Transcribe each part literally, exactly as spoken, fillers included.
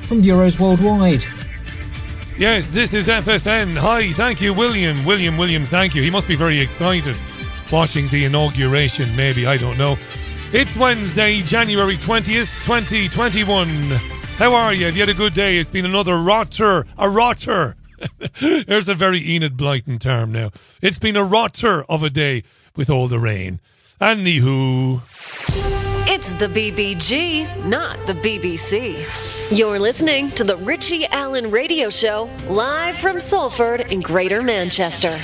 from Euros Worldwide. Yes, this is F S N. Hi, thank you, William. William Williams, thank you. He must be very excited watching the inauguration, maybe, I don't know. It's Wednesday, January twentieth, twenty twenty-one. How are you? Have you had a good day? It's been another rotter, a rotter. There's a very Enid Blyton term now. It's been a rotter of a day with all the rain. Anywho. It's the B B G, not the B B C. You're listening to the Richie Allen Radio Show, live from Salford in Greater Manchester.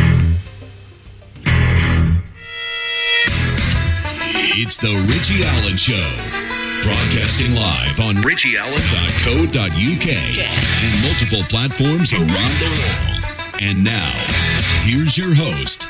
It's the Richie Allen Show, broadcasting live on richie allen dot co dot uk and multiple platforms around the world. And now, here's your host,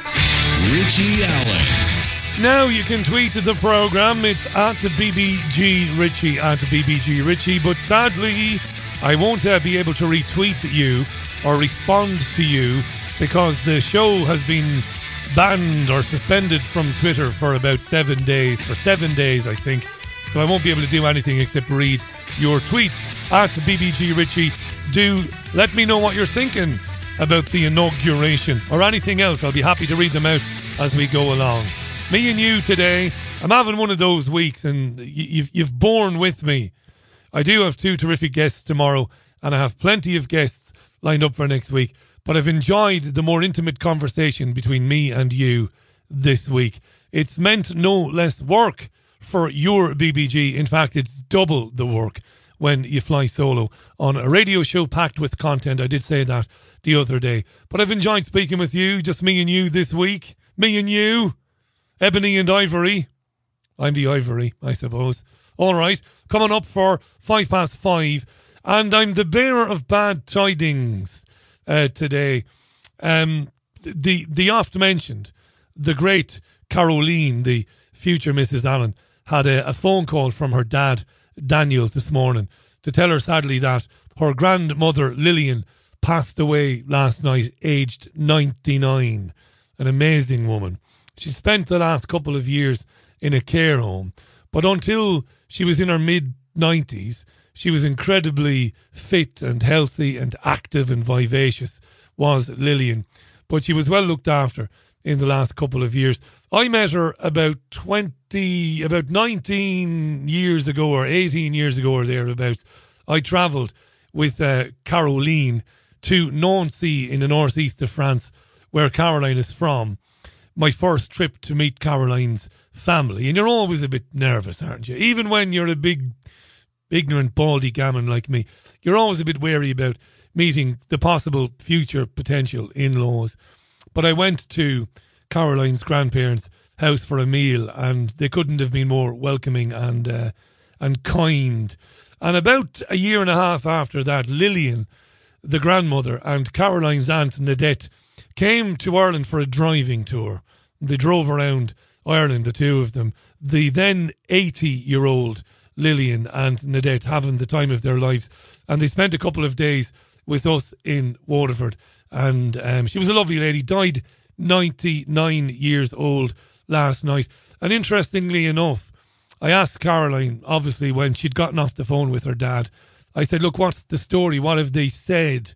Richie Allen. Now you can tweet the program. It's at B B G Richie, at B B G Richie. But sadly, I won't uh, be able to retweet you or respond to you because the show has been banned or suspended from Twitter for about seven days. For seven days, I think. So I won't be able to do anything except read your tweets at B B G Richie. Do let me know what you're thinking about the inauguration or anything else. I'll be happy to read them out as we go along. Me and you today, I'm having one of those weeks and you've, you've borne with me. I do have two terrific guests tomorrow and I have plenty of guests lined up for next week. But I've enjoyed the more intimate conversation between me and you this week. It's meant no less work for your B B G. In fact, it's double the work when you fly solo on a radio show packed with content. I did say that the other day. But I've enjoyed speaking with you, just me and you this week. Me and you. Ebony and Ivory. I'm the Ivory, I suppose. All right, coming up for five past five. And I'm the bearer of bad tidings. Uh, today, um, the the oft mentioned, the great Caroline, the future Missus Allen, had a, a phone call from her dad, Daniel, this morning to tell her sadly that her grandmother, Lillian, passed away last night, aged ninety-nine. An amazing woman. She spent the last couple of years in a care home, but until she was in her mid-nineties, she was incredibly fit and healthy and active and vivacious, was Lillian. But she was well looked after in the last couple of years. I met her about twenty, about nineteen years ago or eighteen years ago or thereabouts. I travelled with uh, Caroline to Nancy in the northeast of France, where Caroline is from. My first trip to meet Caroline's family. And you're always a bit nervous, aren't you? Even when you're a big ignorant baldy gammon like me, you're always a bit wary about meeting the possible future potential in-laws. But I went to Caroline's grandparents' house for a meal and they couldn't have been more welcoming and uh, and kind. And about a year and a half after that, Lillian, the grandmother, and Caroline's aunt Nadette came to Ireland for a driving tour. They drove around Ireland, the two of them. The then eighty-year-old Lillian and Nadette having the time of their lives, and they spent a couple of days with us in Waterford. And um, she was a lovely lady, died ninety-nine years old last night. And interestingly enough, I asked Caroline, obviously, when she'd gotten off the phone with her dad, I said, look, what's the story? What have they said?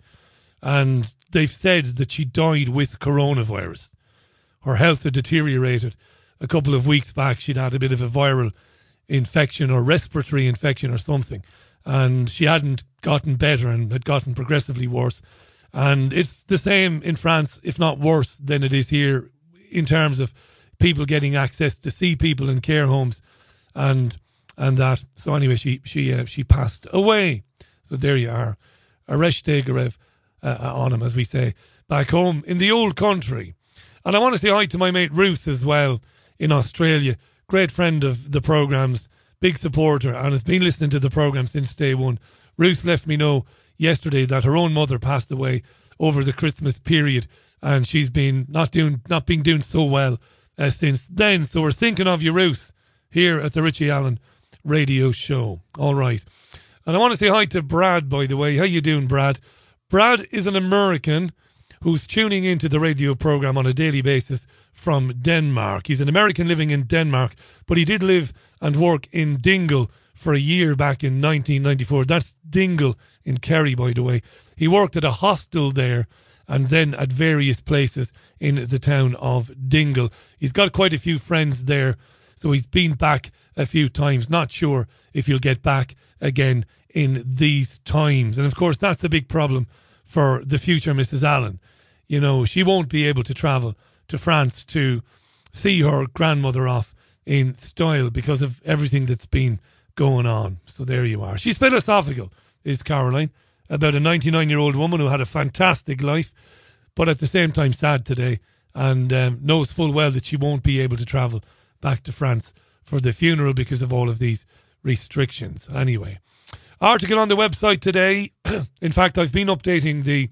And they've said that she died with coronavirus. Her health had deteriorated. A couple of weeks back, she'd had a bit of a viral infection or respiratory infection or something, and she hadn't gotten better and had gotten progressively worse. And it's the same in France, if not worse than it is here, in terms of people getting access to see people in care homes and and that. So anyway, she she uh, she passed away. So there you are, a rechte garev uh, on him, as we say back home in the old country. And I want to say hi to my mate Ruth as well in Australia. Great friend of the program's, big supporter, and has been listening to the program since day one. Ruth let me know yesterday that her own mother passed away over the Christmas period, and she's been not doing, not been doing so well uh, since then. So we're thinking of you, Ruth, here at the Richie Allen Radio Show. All right, and I want to say hi to Brad, by the way. How you doing, Brad? Brad is an American who's tuning into the radio program on a daily basis from Denmark. He's an American living in Denmark, but he did live and work in Dingle for a year back in nineteen ninety-four. That's Dingle in Kerry, by the way. He worked at a hostel there and then at various places in the town of Dingle. He's got quite a few friends there, so he's been back a few times. Not sure if he'll get back again in these times. And of course, that's a big problem for the future Missus Allen. You know, she won't be able to travel to France to see her grandmother off in style because of everything that's been going on. So there you are. She's philosophical, is Caroline, about a ninety-nine-year-old woman who had a fantastic life, but at the same time sad today, and um, knows full well that she won't be able to travel back to France for the funeral because of all of these restrictions. Anyway, article on the website today. In fact, I've been updating the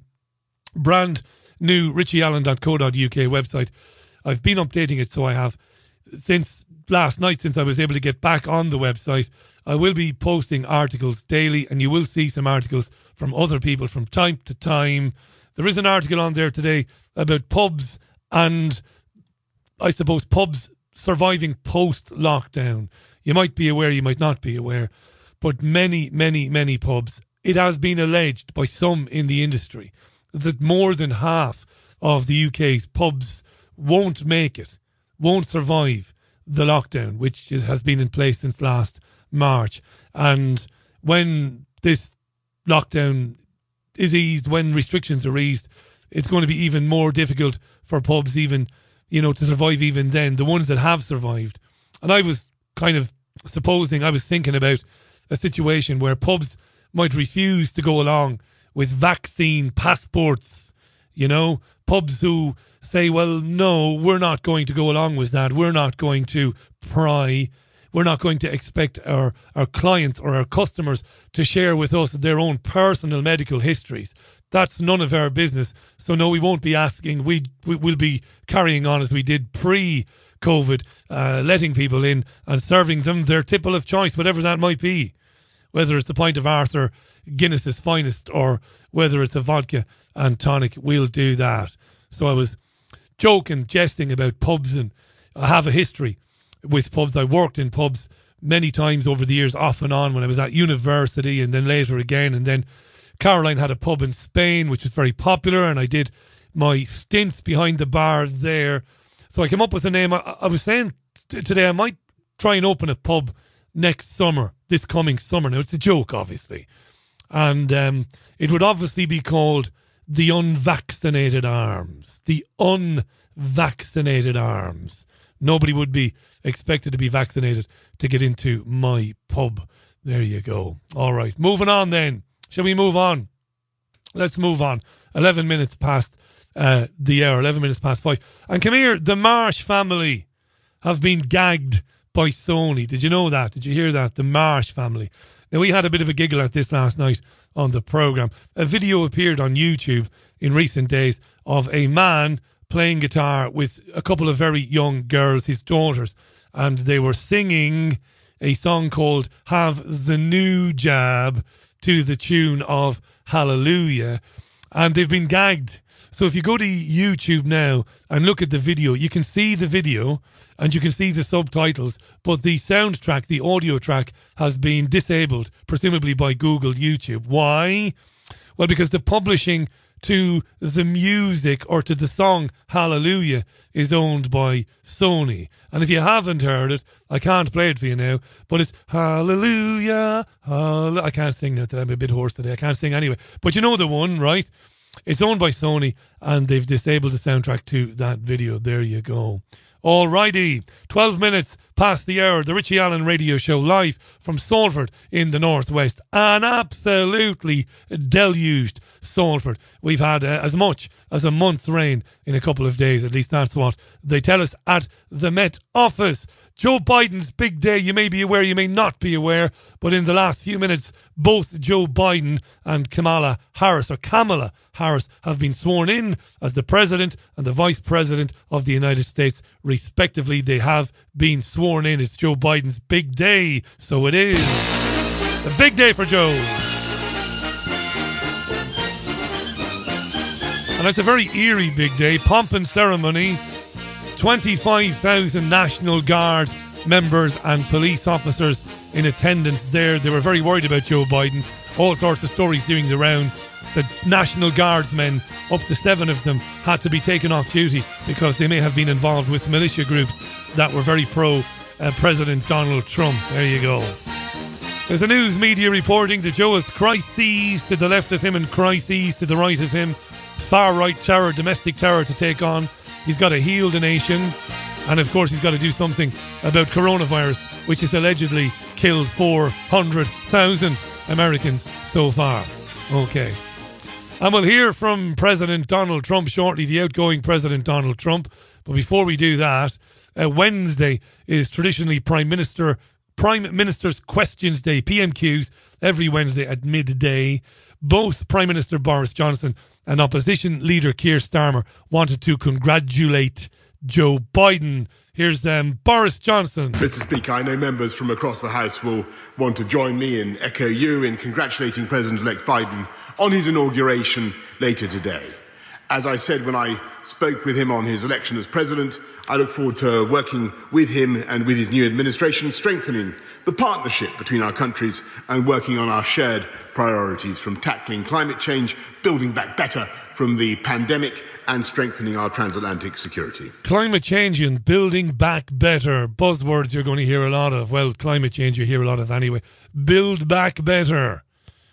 brand new richie allen dot co dot uk website. I've been updating it, so I have, since last night, since I was able to get back on the website. I will be posting articles daily, and you will see some articles from other people from time to time. There is an article on there today about pubs and, I suppose, pubs surviving post-lockdown. You might be aware, you might not be aware, but many, many, many pubs, it has been alleged by some in the industry that more than half of the U K's pubs won't make it, won't survive the lockdown, which is, has been in place since last March. And when this lockdown is eased, when restrictions are eased, it's going to be even more difficult for pubs even, you know, to survive even then, the ones that have survived. And I was kind of supposing, I was thinking about a situation where pubs might refuse to go along with vaccine passports, you know, pubs who say, well, no, we're not going to go along with that. We're not going to pry. We're not going to expect our, our clients or our customers to share with us their own personal medical histories. That's none of our business. So no, we won't be asking. We, we will be carrying on as we did pre-COVID, uh, letting people in and serving them their tipple of choice, whatever that might be. Whether it's a pint of Arthur, Guinness's finest, or whether it's a vodka and tonic, we'll do that. So I was joking, jesting about pubs, and I have a history with pubs. I worked in pubs many times over the years, off and on, when I was at university and then later again. And then Caroline had a pub in Spain, which was very popular, and I did my stints behind the bar there. So I came up with a name. I, I was saying t- today I might try and open a pub next summer, this coming summer. Now, it's a joke, obviously. And um, it would obviously be called The Unvaccinated Arms. The Unvaccinated Arms. Nobody would be expected to be vaccinated to get into my pub. There you go. All right. Moving on then. Shall we move on? Let's move on. eleven minutes past uh, the hour. eleven minutes past five. And come here. The Marsh family have been gagged by Sony. Did you know that? Did you hear that? The Marsh family. Now, we had a bit of a giggle at this last night on the programme. A video appeared on YouTube in recent days of a man playing guitar with a couple of very young girls, his daughters, and they were singing a song called Have the New Jab to the tune of Hallelujah, and they've been gagged. So if you go to YouTube now and look at the video, you can see the video and you can see the subtitles, but the soundtrack, the audio track, has been disabled, presumably by Google YouTube. Why? Well, because the publishing to the music or to the song Hallelujah is owned by Sony. And if you haven't heard it, I can't play it for you now, but it's Hallelujah, Hallelujah. I can't sing now, I'm a bit hoarse today. I can't sing anyway. But you know the one, right? It's owned by Sony, and they've disabled the soundtrack to that video. There you go. Alrighty, twelve minutes past the hour, the Richie Allen Radio Show, live from Salford in the Northwest. An absolutely deluged Salford. We've had uh, as much as a month's rain in a couple of days. At least that's what they tell us at the Met Office. Joe Biden's big day. You may be aware, you may not be aware, but in the last few minutes, both Joe Biden and Kamala Harris, or Kamala Harris, have been sworn in as the President and the Vice President of the United States, respectively. They have been sworn in. It's Joe Biden's big day, so it is a big day for Joe. And it's a very eerie big day. Pomp and ceremony. twenty-five thousand National Guard members and police officers in attendance there. They were very worried about Joe Biden. All sorts of stories doing the rounds. The National Guardsmen, up to seven of them, had to be taken off duty because they may have been involved with militia groups that were very pro uh, President Donald Trump. There you go. There's a news media reporting that Joe has crises to the left of him and crises to the right of him. Far-right terror, domestic terror to take on. He's got to heal the nation. And of course he's got to do something about coronavirus, which has allegedly killed four hundred thousand Americans so far. Okay. And we'll hear from President Donald Trump shortly, the outgoing President Donald Trump. But before we do that, uh, Wednesday is traditionally Prime Minister Prime Minister's Questions Day, P M Qs, every Wednesday at midday. Both Prime Minister Boris Johnson and Opposition Leader Keir Starmer wanted to congratulate Joe Biden. Here's um, Boris Johnson. Mister Speaker, I know members from across the House will want to join me and echo you in congratulating President-elect Biden on his inauguration later today. As I said when I spoke with him on his election as president, I look forward to working with him and with his new administration, strengthening the partnership between our countries and working on our shared priorities, from tackling climate change, building back better from the pandemic, and strengthening our transatlantic security. Climate change and building back better. Buzzwords you're going to hear a lot of. Well, climate change you hear a lot of anyway. Build back better.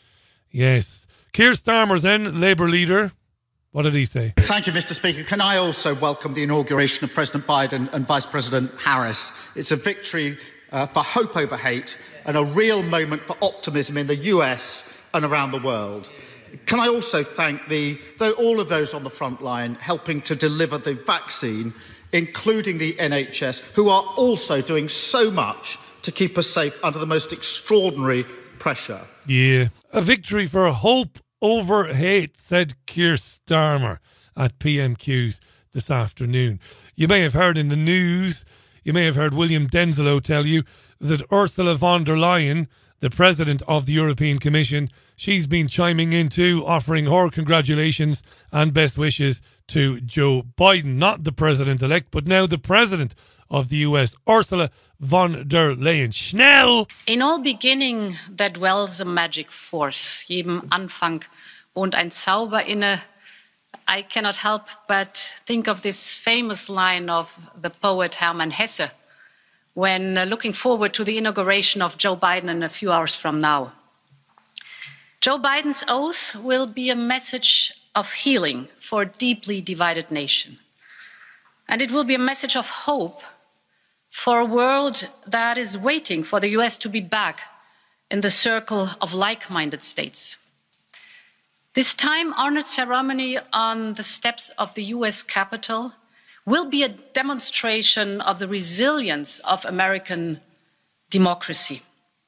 Yes. Keir Starmer then, Labour leader. What did he say? Thank you, Mister Speaker. Can I also welcome the inauguration of President Biden and Vice President Harris? It's a victory uh, for hope over hate and a real moment for optimism in the U S and around the world. Can I also thank the, the, all of those on the front line helping to deliver the vaccine, including the N H S, who are also doing so much to keep us safe under the most extraordinary pressure. Yeah, a victory for hope over hate, said Keir Starmer at P M Qs this afternoon. You may have heard in the news, you may have heard William Denzelo tell you that Ursula von der Leyen, the President of the European Commission, she's been chiming in too, offering her congratulations and best wishes to Joe Biden, not the President-elect, but now the President of the U S, Ursula von der Leyen. Schnell! In all beginning, there dwells a magic force. Jedem Anfang wohnt ein Zauber inne. I cannot help but think of this famous line of the poet Hermann Hesse when uh, looking forward to the inauguration of Joe Biden in a few hours from now. Joe Biden's oath will be a message of healing for a deeply divided nation. And it will be a message of hope for a world that is waiting for the U S to be back in the circle of like-minded states. This time-honored ceremony on the steps of the U S Capitol will be a demonstration of the resilience of American democracy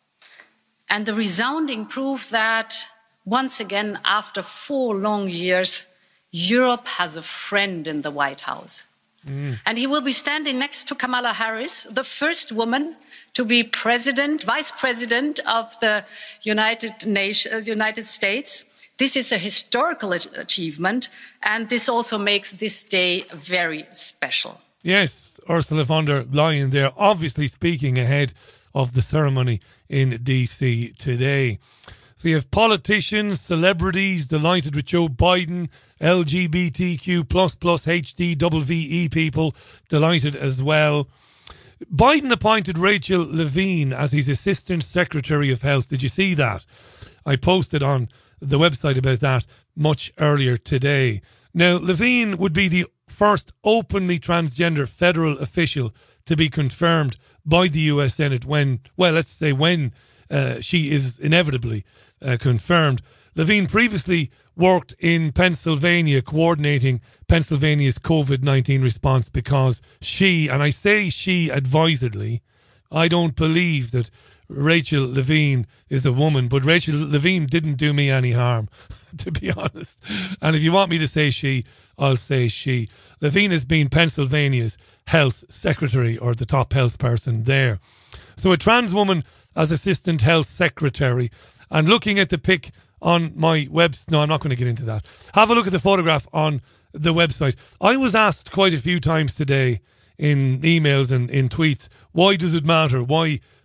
and the resounding proof that, once again, after four long years, Europe has a friend in the White House. Mm. And he will be standing next to Kamala Harris, the first woman to be president, vice president of the United Nations, United States. This is a historical achievement, and this also makes this day very special. Yes, Ursula von der Leyen there, obviously speaking ahead of the ceremony in D C today. So you have politicians, celebrities delighted with Joe Biden, L G B T Q plus plus H D W V E people delighted as well. Biden appointed Rachel Levine as his Assistant Secretary of Health. Did you see that? I posted on the website about that much earlier today. Now, Levine would be the first openly transgender federal official to be confirmed by the U S Senate when, well, let's say when uh, she is inevitably uh, confirmed. Levine previously worked in Pennsylvania coordinating Pennsylvania's COVID nineteen response because she, and I say she advisedly, I don't believe that Rachel Levine is a woman, but Rachel Levine didn't do me any harm, to be honest. And if you want me to say she, I'll say she. Levine has been Pennsylvania's health secretary, or the top health person there. So a trans woman as assistant health secretary. And looking at the pic on my website, no, I'm not going to get into that. Have a look at the photograph on the website. I was asked quite a few times today in emails and in tweets, why does it matter? Why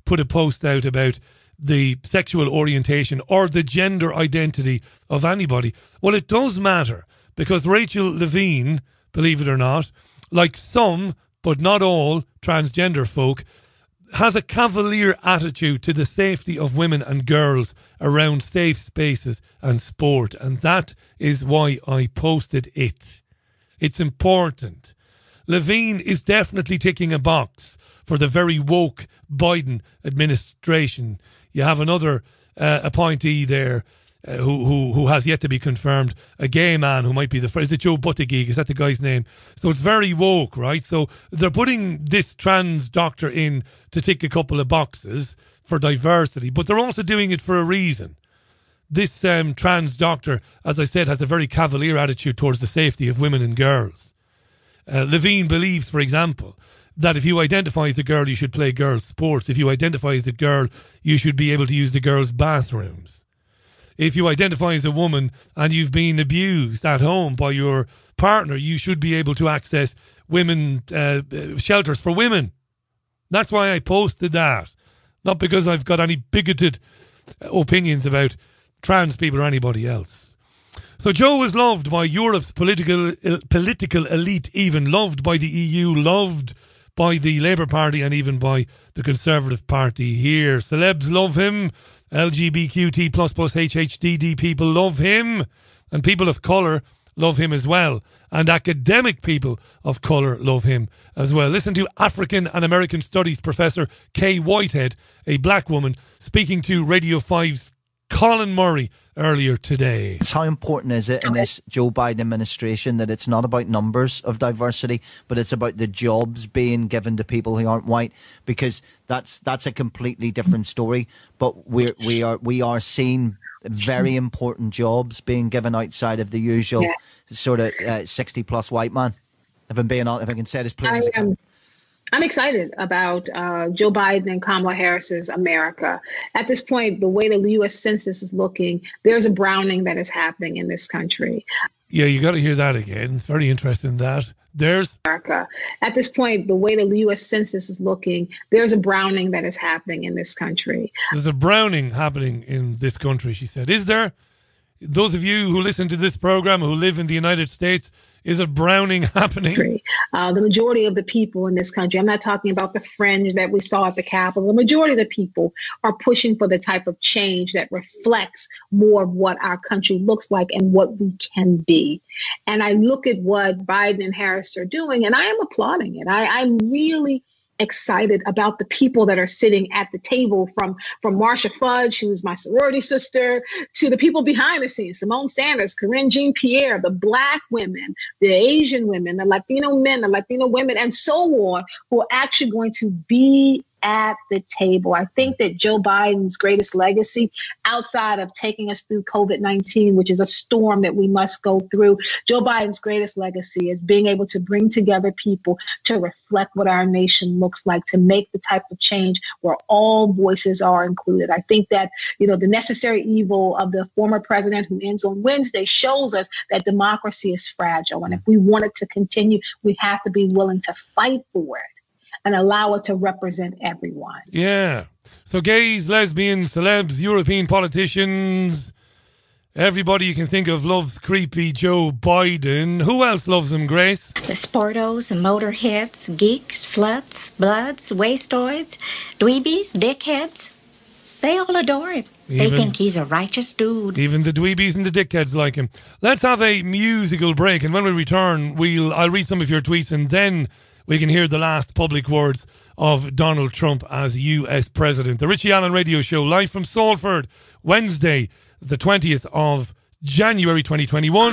put a post out about the sexual orientation or the gender identity of anybody. Well, it does matter, because Rachel Levine, believe it or not, like some, but not all, transgender folk, has a cavalier attitude to the safety of women and girls around safe spaces and sport. And that is why I posted it. It's important. Levine is definitely ticking a box for the very woke Biden administration. You have another uh, appointee there uh, who, who who has yet to be confirmed, a gay man who might be the first. Is it Joe Buttigieg? Is that the guy's name? So it's very woke, right? So they're putting this trans doctor in to tick a couple of boxes for diversity, but they're also doing it for a reason. This um, trans doctor, as I said, has a very cavalier attitude towards the safety of women and girls. Uh, Levine believes, for example, that if you identify as a girl, you should play girls' sports. If you identify as a girl, you should be able to use the girls' bathrooms. If you identify as a woman and you've been abused at home by your partner, you should be able to access women uh, shelters for women. That's why I posted that. Not because I've got any bigoted opinions about trans people or anybody else. So Joe is loved by Europe's political political elite, even loved by the E U, loved by the Labour Party and even by the Conservative Party here. Celebs love him. L G B T Q plus plus H H D D people love him. And people of colour love him as well. And academic people of colour love him as well. Listen to African and American Studies Professor Kay Whitehead, a black woman, speaking to Radio five's Colin Murray earlier today. How important is it in this Joe Biden administration that it's not about numbers of diversity, but it's about the jobs being given to people who aren't white? Because that's that's a completely different story. But we're we are we are seeing very important jobs being given outside of the usual yeah. sort of uh, sixty plus white man. If I'm being honest, if I can say it as plain as I can. I'm excited about uh, Joe Biden and Kamala Harris's America. At this point, the way the U S Census is looking, there's a browning that is happening in this country. Yeah, you got to hear that again. It's very interesting that. There's America. At this point, the way the U S Census is looking, there's a browning that is happening in this country. There's a browning happening in this country, she said. Is there? Those of you who listen to this program who live in the United States, is a browning happening? Uh, the majority of the people in this country, I'm not talking about the fringe that we saw at the Capitol, the majority of the people are pushing for the type of change that reflects more of what our country looks like and what we can be. And I look at what Biden and Harris are doing, and I am applauding it. I, I'm really excited about the people that are sitting at the table, from from Marsha Fudge, who's my sorority sister, to the people behind the scenes, Simone Sanders, Corinne Jean-Pierre, the Black women, the Asian women, the Latino men, the Latino women, and so on, who are actually going to be at the table. I think that Joe Biden's greatest legacy, outside of taking us through COVID nineteen, which is a storm that we must go through, Joe Biden's greatest legacy is being able to bring together people to reflect what our nation looks like, to make the type of change where all voices are included. I think that, you know, the necessary evil of the former president who ends on Wednesday shows us that democracy is fragile. And if we want it to continue, we have to be willing to fight for it and allow it to represent everyone. Yeah. So gays, lesbians, celebs, European politicians, everybody you can think of loves creepy Joe Biden. Who else loves him, Grace? The sportos, the motorheads, geeks, sluts, bloods, wastoids, dweebies, dickheads. They all adore him. Even, they think he's a righteous dude. Even the dweebies and the dickheads like him. Let's have a musical break, and when we return, we'll I'll read some of your tweets, and then we can hear the last public words of Donald Trump as U S President. The Richie Allen Radio Show, live from Salford, Wednesday, the twentieth of January twenty twenty-one.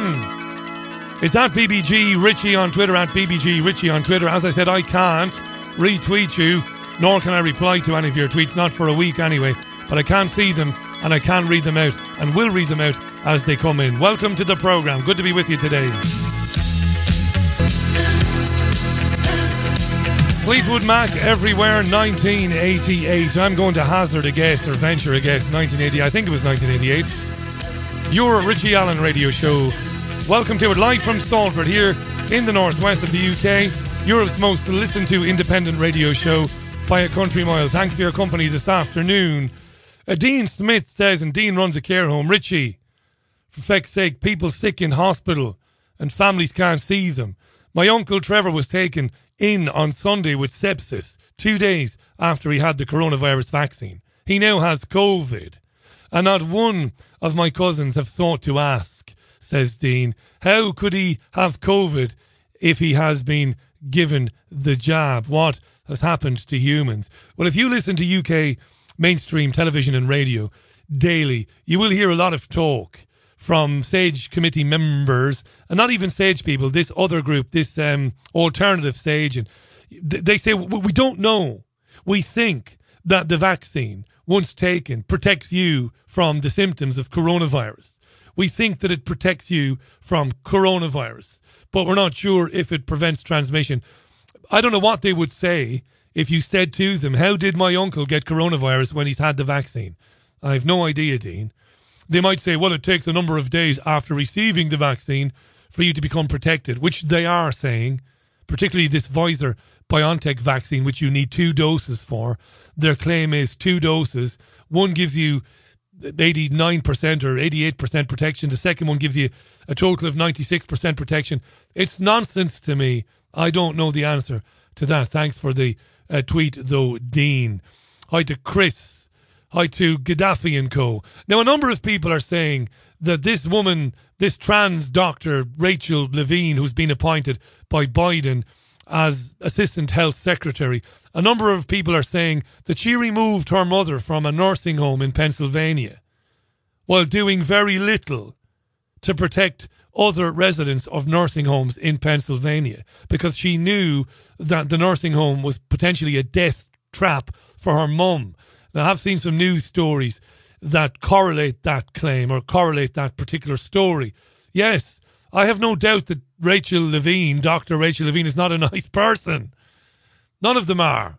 It's at B B G Richie on Twitter, at B B G Richie on Twitter. As I said, I can't retweet you, nor can I reply to any of your tweets, not for a week anyway. But I can see them, and I can read them out, and will read them out as they come in. Welcome to the programme. Good to be with you today. Fleetwood Mac, Everywhere, nineteen eighty-eight. I'm going to hazard a guess, or venture a guess, nineteen eighty. I think it was nineteen eighty-eight. Your Richie Allen Radio Show. Welcome to it, live from Salford, here in the northwest of the U K. Europe's most listened to independent radio show. by a country mile. Thanks for your company this afternoon. Uh, Dean Smith says, and Dean runs a care home, Richie, for feck's sake, people sick in hospital and families can't see them. My uncle Trevor was taken in on Sunday with sepsis, two days after he had the coronavirus vaccine. He now has COVID. And not one of my cousins have thought to ask, says Dean, how could he have COVID if he has been given the jab? What has happened to humans? Well, if you listen to U K mainstream television and radio daily, you will hear a lot of talk from SAGE committee members, and not even SAGE people, this other group, this um, alternative SAGE, and they say, we don't know. We think that the vaccine, once taken, protects you from the symptoms of coronavirus. We think that it protects you from coronavirus, but we're not sure if it prevents transmission. I don't know what they would say if you said to them, how did my uncle get coronavirus when he's had the vaccine? I have no idea, Dean. They might say, well, it takes a number of days after receiving the vaccine for you to become protected, which they are saying, particularly this Pfizer-BioNTech vaccine, which you need two doses for. Their claim is two doses. One gives you eighty-nine percent or eighty-eight percent protection. The second one gives you a total of ninety-six percent protection. It's nonsense to me. I don't know the answer to that. Thanks for the uh, tweet, though, Dean. Hi to Chris. Hi to Gaddafi and co. Now, a number of people are saying that this woman, this trans doctor, Rachel Levine, who's been appointed by Biden as Assistant Health Secretary, a number of people are saying that she removed her mother from a nursing home in Pennsylvania while doing very little to protect other residents of nursing homes in Pennsylvania, because she knew that the nursing home was potentially a death trap for her mum. Now, I've seen some news stories that correlate that claim or correlate that particular story. Yes, I have no doubt that Rachel Levine, Doctor Rachel Levine, is not a nice person. None of them are.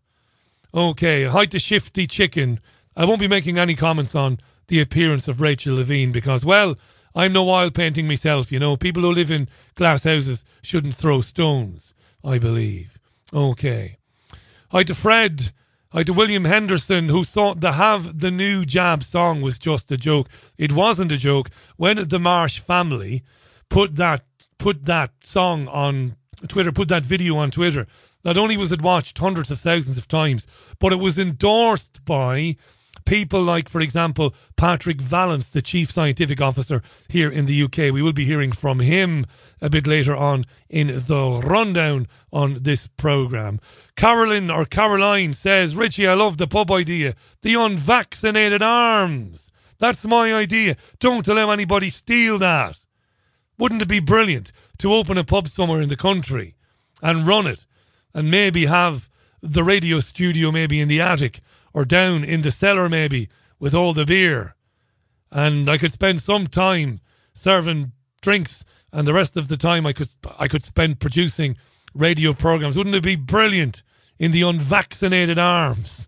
Okay, hi to Shifty Chicken. I won't be making any comments on the appearance of Rachel Levine because, well, I'm no oil painting myself, you know. People who live in glass houses shouldn't throw stones, I believe. Okay. Hi to Fred. Hi to William Henderson, who thought the Have the New Jab song was just a joke. It wasn't a joke. When the Marsh family put that put that song on Twitter, put that video on Twitter, not only was it watched hundreds of thousands of times, but it was endorsed by people like, for example, Patrick Vallance, the Chief Scientific Officer here in the U K. We will be hearing from him a bit later on in the rundown on this programme. Carolyn or Caroline says, Richie, I love the pub idea. The unvaccinated arms. That's my idea. Don't allow anybody steal that. Wouldn't it be brilliant to open a pub somewhere in the country and run it and maybe have the radio studio maybe in the attic or down in the cellar maybe with all the beer, and I could spend some time serving drinks and the rest of the time I could I could spend producing radio programmes. Wouldn't it be brilliant in the unvaccinated arms?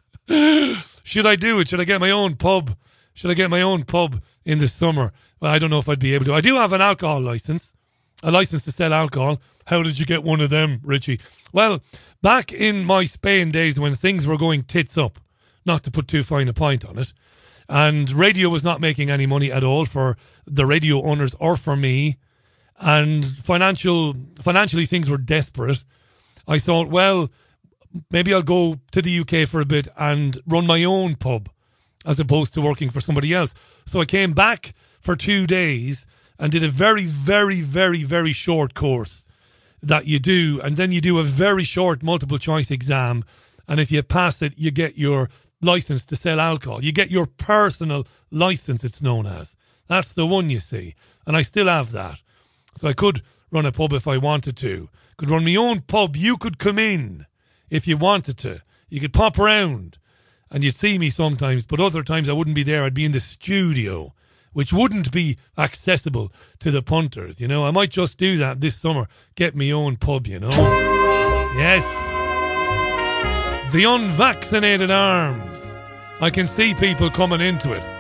Should I do it? Should I get my own pub? Should I get my own pub in the summer? Well, I don't know if I'd be able to. I do have an alcohol licence, a licence to sell alcohol. How did you get one of them, Richie? Well, back in my Spain days when things were going tits up, not to put too fine a point on it, and radio was not making any money at all for the radio owners or for me, and financial financially things were desperate, I thought, well, maybe I'll go to the U K for a bit and run my own pub as opposed to working for somebody else. So I came back for two days and did a very, very, very, very short course that you do, and then you do a very short multiple choice exam, and if you pass it, you get your license to sell alcohol. You get your personal license, it's known as. That's the one, you see, and I still have that. So I could run a pub if I wanted to. Could run my own pub. You could come in if you wanted to. You could pop around and you'd see me sometimes, but other times I wouldn't be there. I'd be in the studio, which wouldn't be accessible to the punters, you know. I might just do that this summer, get me own pub, you know. Yes. The unvaccinated arms. I can see people coming into it.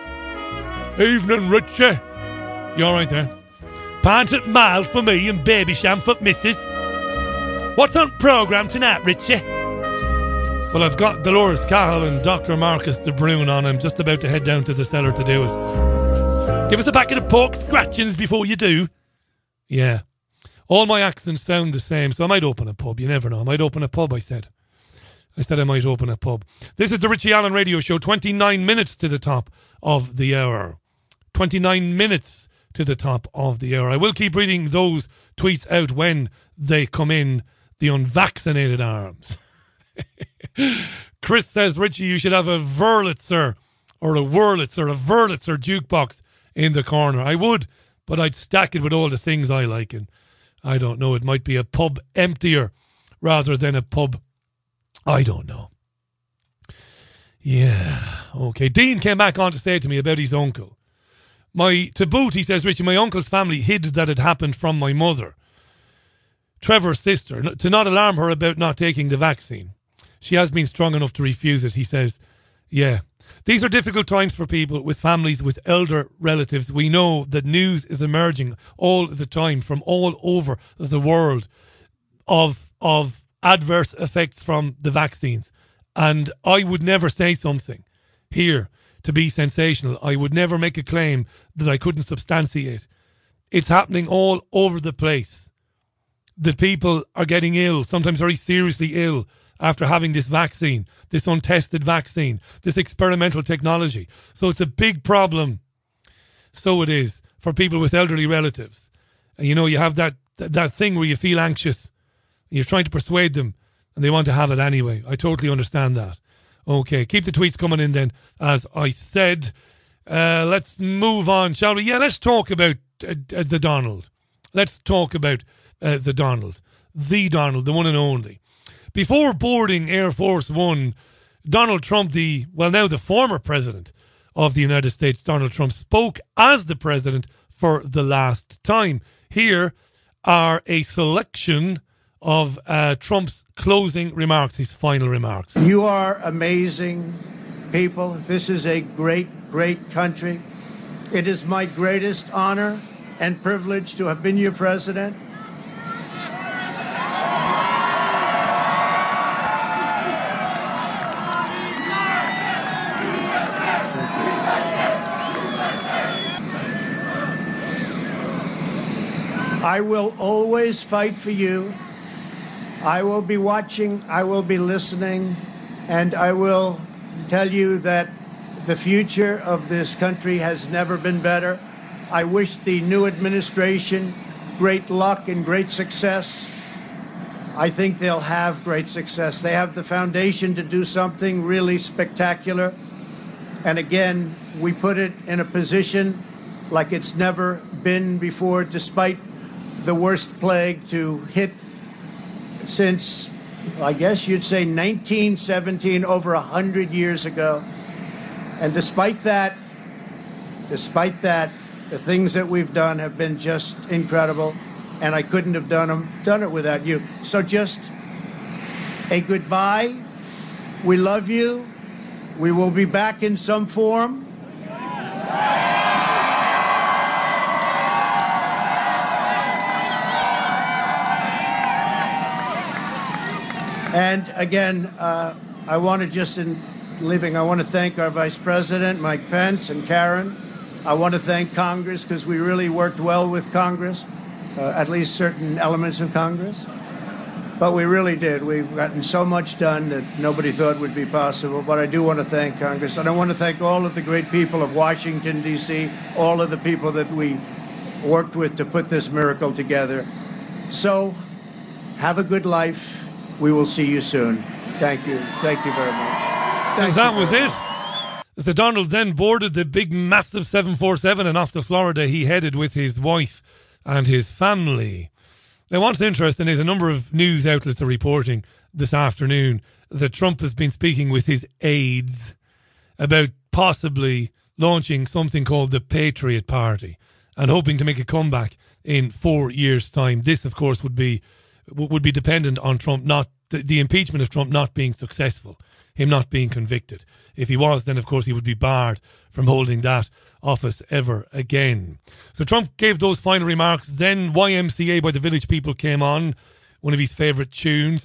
Evening, Richie. You all right there? Pint at mild for me and baby sham for missus. What's on programme tonight, Richie? Well, I've got Dolores Cahill and Doctor Marcus de Bruin on. I'm just about to head down to the cellar to do it. Give us a packet of pork scratchings before you do. Yeah. All my accents sound the same, so I might open a pub. You never know. I might open a pub, I said. I said I might open a pub. This is the Richie Allen Radio Show, twenty-nine minutes to the top of the hour. twenty-nine minutes to the top of the hour. I will keep reading those tweets out when they come in, the unvaccinated arms. Chris says, Richie, you should have a Wurlitzer or a Wurlitzer, a Wurlitzer jukebox in the corner. I would, but I'd stack it with all the things I like. And I don't know, it might be a pub emptier rather than a pub. I don't know. Yeah, okay. Dean came back on to say to me about his uncle. My, to boot, he says, Richie, my uncle's family hid that it happened from my mother, Trevor's sister, to not alarm her about not taking the vaccine. She has been strong enough to refuse it, he says. Yeah. These are difficult times for people with families with elder relatives. We know that news is emerging all the time from all over the world of of adverse effects from the vaccines. And I would never say something here to be sensational. I would never make a claim that I couldn't substantiate. It's happening all over the place. That people are getting ill, sometimes very seriously ill, after having this vaccine, this untested vaccine, this experimental technology. So it's a big problem. So it is for people with elderly relatives. And you know, you have that, that, that thing where you feel anxious. You're trying to persuade them and they want to have it anyway. I totally understand that. Okay, keep the tweets coming in then, as I said. Uh, let's move on, shall we? Yeah, let's talk about uh, the Donald. Let's talk about uh, the Donald. The Donald, the one and only. Before boarding Air Force One, Donald Trump, the, well now the former president of the United States, Donald Trump, spoke as the president for the last time. Here are a selection of uh, Trump's closing remarks, his final remarks. You are amazing people. This is a great, great country. It is my greatest honor and privilege to have been your president. I will always fight for you. I will be watching, I will be listening, and I will tell you that the future of this country has never been better. I wish the new administration great luck and great success. I think they'll have great success. They have the foundation to do something really spectacular. And again, we put it in a position like it's never been before, despite the worst plague to hit since, I guess you'd say nineteen seventeen, over a hundred years ago. And despite that, despite that, the things that we've done have been just incredible, and I couldn't have done them, done it without you. So just a goodbye. We love you. We will be back in some form. And again, uh, I want to just, in leaving, I want to thank our Vice President, Mike Pence, and Karen. I want to thank Congress, because we really worked well with Congress, uh, at least certain elements of Congress. But we really did. We've gotten so much done that nobody thought would be possible. But I do want to thank Congress. And I want to thank all of the great people of Washington, D C, all of the people that we worked with to put this miracle together. So, have a good life. We will see you soon. Thank you. Thank you very much. Thank that was it. As the Donald then boarded the big, massive seven forty-seven and off to Florida, he headed with his wife and his family. Now, what's interesting is a number of news outlets are reporting this afternoon that Trump has been speaking with his aides about possibly launching something called the Patriot Party and hoping to make a comeback in four years' time. This, of course, would be would be dependent on Trump not, the, the impeachment of Trump not being successful, him not being convicted. If he was, then of course he would be barred from holding that office ever again. So Trump gave those final remarks. Then Y M C A by the Village People came on, one of his favourite tunes.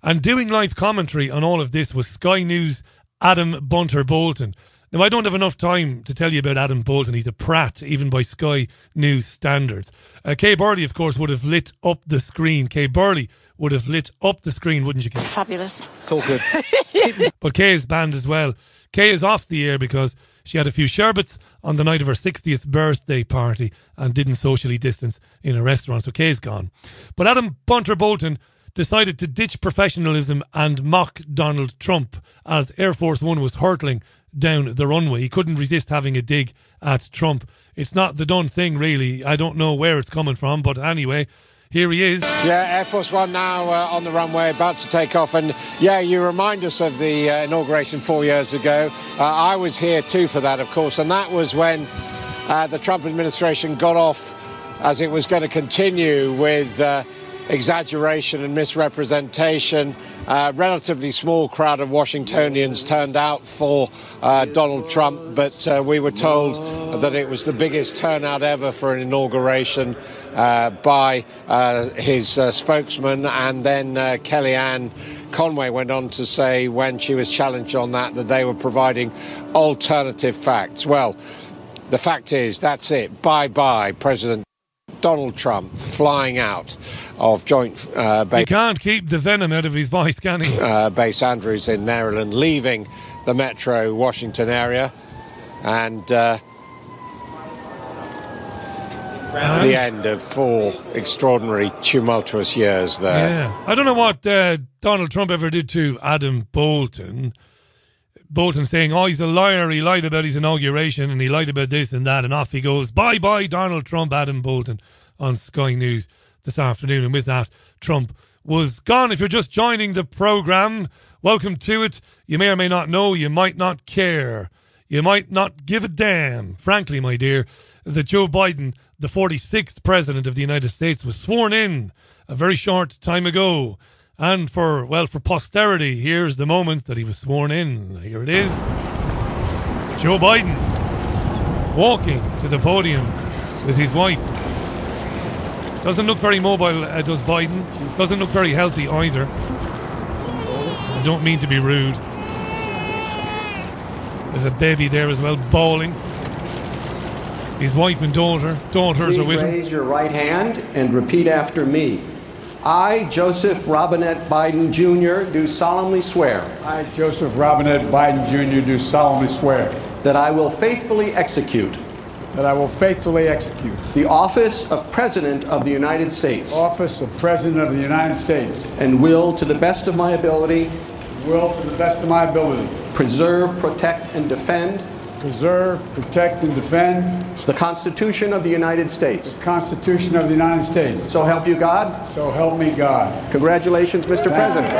And doing live commentary on all of this was Sky News' Adam Bunter Bolton. Now, I don't have enough time to tell you about Adam Bolton. He's a prat, even by Sky News standards. Uh, Kay Burley, of course, would have lit up the screen. Kay Burley would have lit up the screen, wouldn't you, Kay? Fabulous. It's all good. But Kay is banned as well. Kay is off the air because she had a few sherbets on the night of her sixtieth birthday party and didn't socially distance in a restaurant, so Kay's gone. But Adam Bunter Bolton decided to ditch professionalism and mock Donald Trump as Air Force One was hurtling down the runway. He couldn't resist having a dig at Trump. It's not the done thing, really. I don't know where it's coming from, but anyway, here he is. Yeah, Air Force One now uh, on the runway, about to take off. And yeah, you remind us of the uh, inauguration four years ago. Uh, I was here too for that, of course, and that was when uh, the Trump administration got off, as it was going to continue, with uh, exaggeration and misrepresentation. Uh, relatively small crowd of Washingtonians turned out for uh, Donald Trump, but uh, we were told that it was the biggest turnout ever for an inauguration uh, by uh, his uh, spokesman. And then uh, Kellyanne Conway went on to say, when she was challenged on that, that they were providing alternative facts. Well, the fact is, that's it. Bye-bye, President Donald Trump, flying out of Joint uh, Base. You can't keep the venom out of his voice, can he? Uh, Base Andrews in Maryland, leaving the metro Washington area. And, uh, and the end of four extraordinary, tumultuous years there. Yeah. I don't know what uh, Donald Trump ever did to Adam Bolton. Bolton saying, oh, he's a liar, he lied about his inauguration and he lied about this and that, and off he goes. Bye-bye, Donald Trump, Adam Bolton on Sky News this afternoon. And with that, Trump was gone. If you're just joining the programme, welcome to it. You may or may not know, you might not care. You might not give a damn, frankly, my dear, that Joe Biden, the forty-sixth president of the United States, was sworn in a very short time ago. And for, well, for posterity, here's the moment that he was sworn in. Here it is. Joe Biden walking to the podium with his wife. Doesn't look very mobile, uh, does Biden. Doesn't look very healthy either. I don't mean to be rude. There's a baby there as well, bawling. His wife and daughter, daughters Please are with him. raise your right hand and repeat after me. I, Joseph Robinette Biden Junior, do solemnly swear. I, Joseph Robinette Biden Junior, do solemnly swear. That I will faithfully execute. That I will faithfully execute. The office of President of the United States. Office of President of the United States. And will, to the best of my ability. Will, to the best of my ability. Preserve, protect, and defend. Preserve, protect, and defend. The Constitution of the United States. The Constitution of the United States. So help you God. So help me God. Congratulations, Mister Thank President.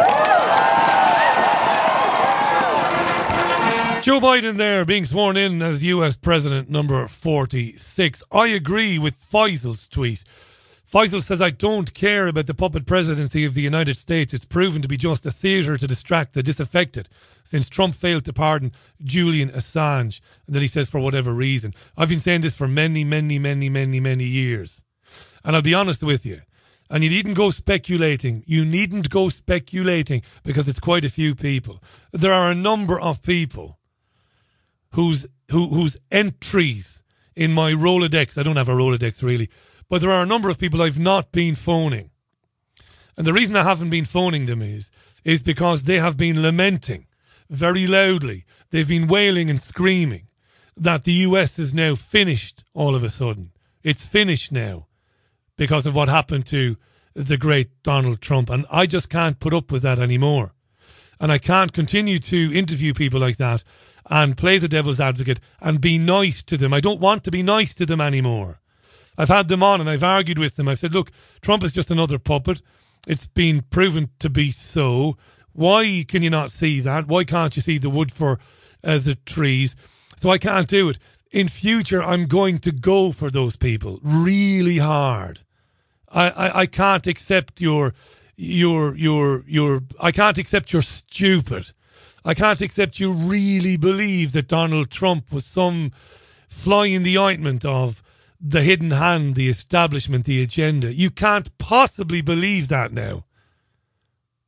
Joe Biden there being sworn in as U S President number forty-six. I agree with Faisal's tweet. Faisal says, I don't care about the puppet presidency of the United States. It's proven to be just a theatre to distract the disaffected since Trump failed to pardon Julian Assange. And that he says for whatever reason. I've been saying this for many, many, many, many, many years. And I'll be honest with you. And you needn't go speculating. You needn't go speculating because it's quite a few people. There are a number of people whose who, whose entries in my Rolodex, I don't have a Rolodex really, but there are a number of people I've not been phoning. And the reason I haven't been phoning them is, is because they have been lamenting very loudly. They've been wailing and screaming that the U S is now finished all of a sudden. It's finished now because of what happened to the great Donald Trump. And I just can't put up with that anymore. And I can't continue to interview people like that and play the devil's advocate and be nice to them. I don't want to be nice to them anymore. I've had them on and I've argued with them. I've said, look, Trump is just another puppet. It's been proven to be so. Why can you not see that? Why can't you see the wood for uh, the trees? So I can't do it. In future, I'm going to go for those people really hard. I, I, I can't accept your, your, your, your, I can't accept you're stupid. I can't accept you really believe that Donald Trump was some fly in the ointment of the hidden hand, the establishment, the agenda. You can't possibly believe that now.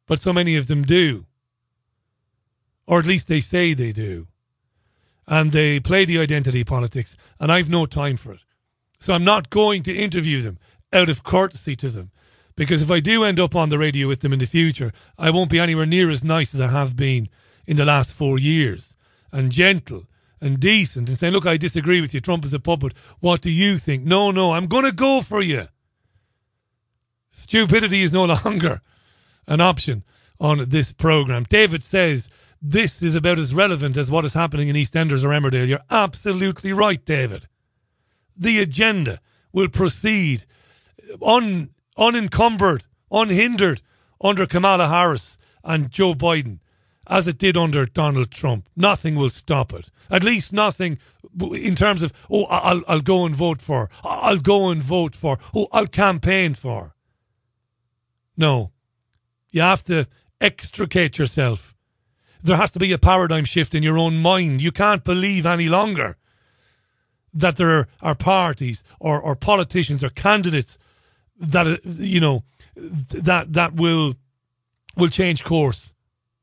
but so many of them do. Or at least they say they do. And they play the identity politics, and I've no time for it. So I'm not going to interview them out of courtesy to them. Because if I do end up on the radio with them in the future, I won't be anywhere near as nice as I have been in the last four years. And gentle and decent and saying, look, I disagree with you. Trump is a puppet. What do you think? No, no, I'm going to go for you. Stupidity is no longer an option on this programme. David says this is about as relevant as what is happening in EastEnders or Emmerdale. You're absolutely right, David. The agenda will proceed un, unencumbered, unhindered under Kamala Harris and Joe Biden, as it did under Donald Trump. Nothing will stop it. At least nothing in terms of, oh, I'll, I'll go and vote for. I'll go and vote for. Oh, I'll campaign for. No. You have to extricate yourself. There has to be a paradigm shift in your own mind. You can't believe any longer that there are parties or, or politicians or candidates that, you know, that that will will change course.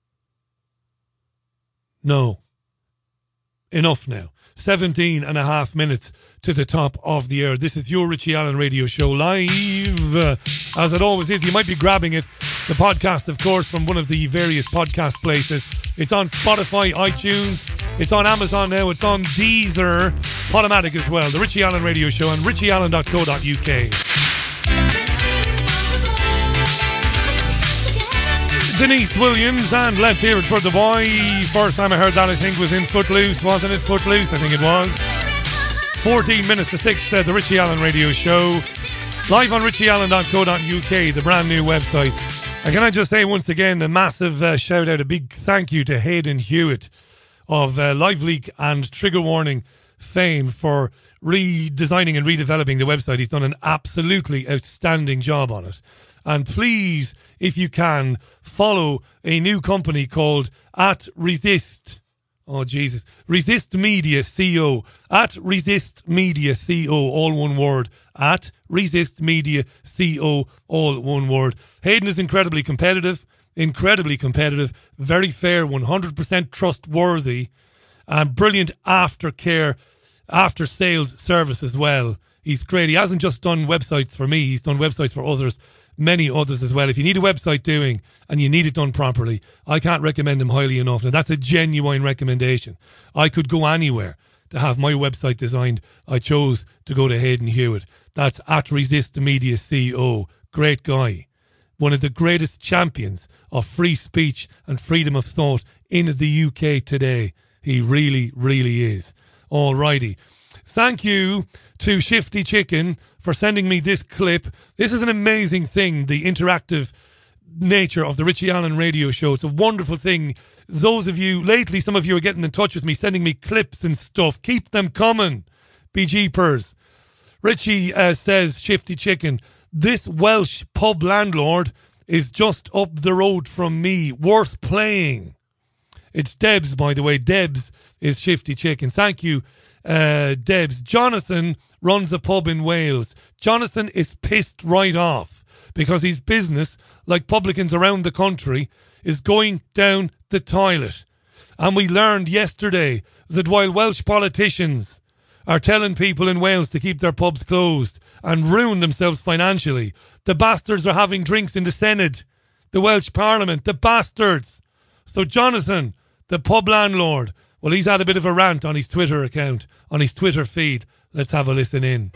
No. Enough now. seventeen and a half minutes to the top of the hour. This is your Richie Allen Radio Show live, uh, as it always is. You might be grabbing it, the podcast, of course, from one of the various podcast places. It's on Spotify, iTunes, it's on Amazon now, it's on Deezer, Podomatic as well. The Richie Allen Radio Show on richie allen dot co dot uk. Denise Williams and Let's Hear It for the Boy. First time I heard that, I think, was in Footloose, wasn't it? Footloose, I think it was. fourteen minutes to six, uh, the Richie Allen Radio Show. Live on richie allen dot co dot uk, the brand new website. And can I just say once again, a massive uh, shout out, a big thank you to Hayden Hewitt of uh, LiveLeak and Trigger Warning fame for redesigning and redeveloping the website. He's done an absolutely outstanding job on it. And please, if you can, follow a new company called At Resist. Oh, Jesus. Resist Media C O. At Resist Media C O, all one word. At Resist Media C O, all one word. Hayden is incredibly competitive. Incredibly competitive. Very fair, one hundred percent trustworthy. And brilliant aftercare, after sales service as well. He's great. He hasn't just done websites for me. He's done websites for others. Many others as well. If you need a website doing and you need it done properly, I can't recommend him highly enough. And that's a genuine recommendation. I could go anywhere to have my website designed. I chose to go to Hayden Hewitt. That's at Resist Media C O. Great guy. One of the greatest champions of free speech and freedom of thought in the U K today. He really, really is. Alrighty. Thank you to Shifty Chicken for sending me this clip. This is an amazing thing, the interactive nature of the Richie Allen Radio Show. It's a wonderful thing. Those of you, lately, some of you are getting in touch with me, sending me clips and stuff. Keep them coming, B G Pers. Richie uh, says, Shifty Chicken, this Welsh pub landlord is just up the road from me. Worth playing. It's Debs, by the way. Debs is Shifty Chicken. Thank you, uh, Debs. Jonathan runs a pub in Wales. Jonathan is pissed right off because his business, like publicans around the country, is going down the toilet. And we learned yesterday that while Welsh politicians are telling people in Wales to keep their pubs closed and ruin themselves financially, the bastards are having drinks in the Senate, the Welsh Parliament, the bastards. So Jonathan, the pub landlord, well, he's had a bit of a rant on his Twitter account, on his Twitter feed. Let's have a listen in.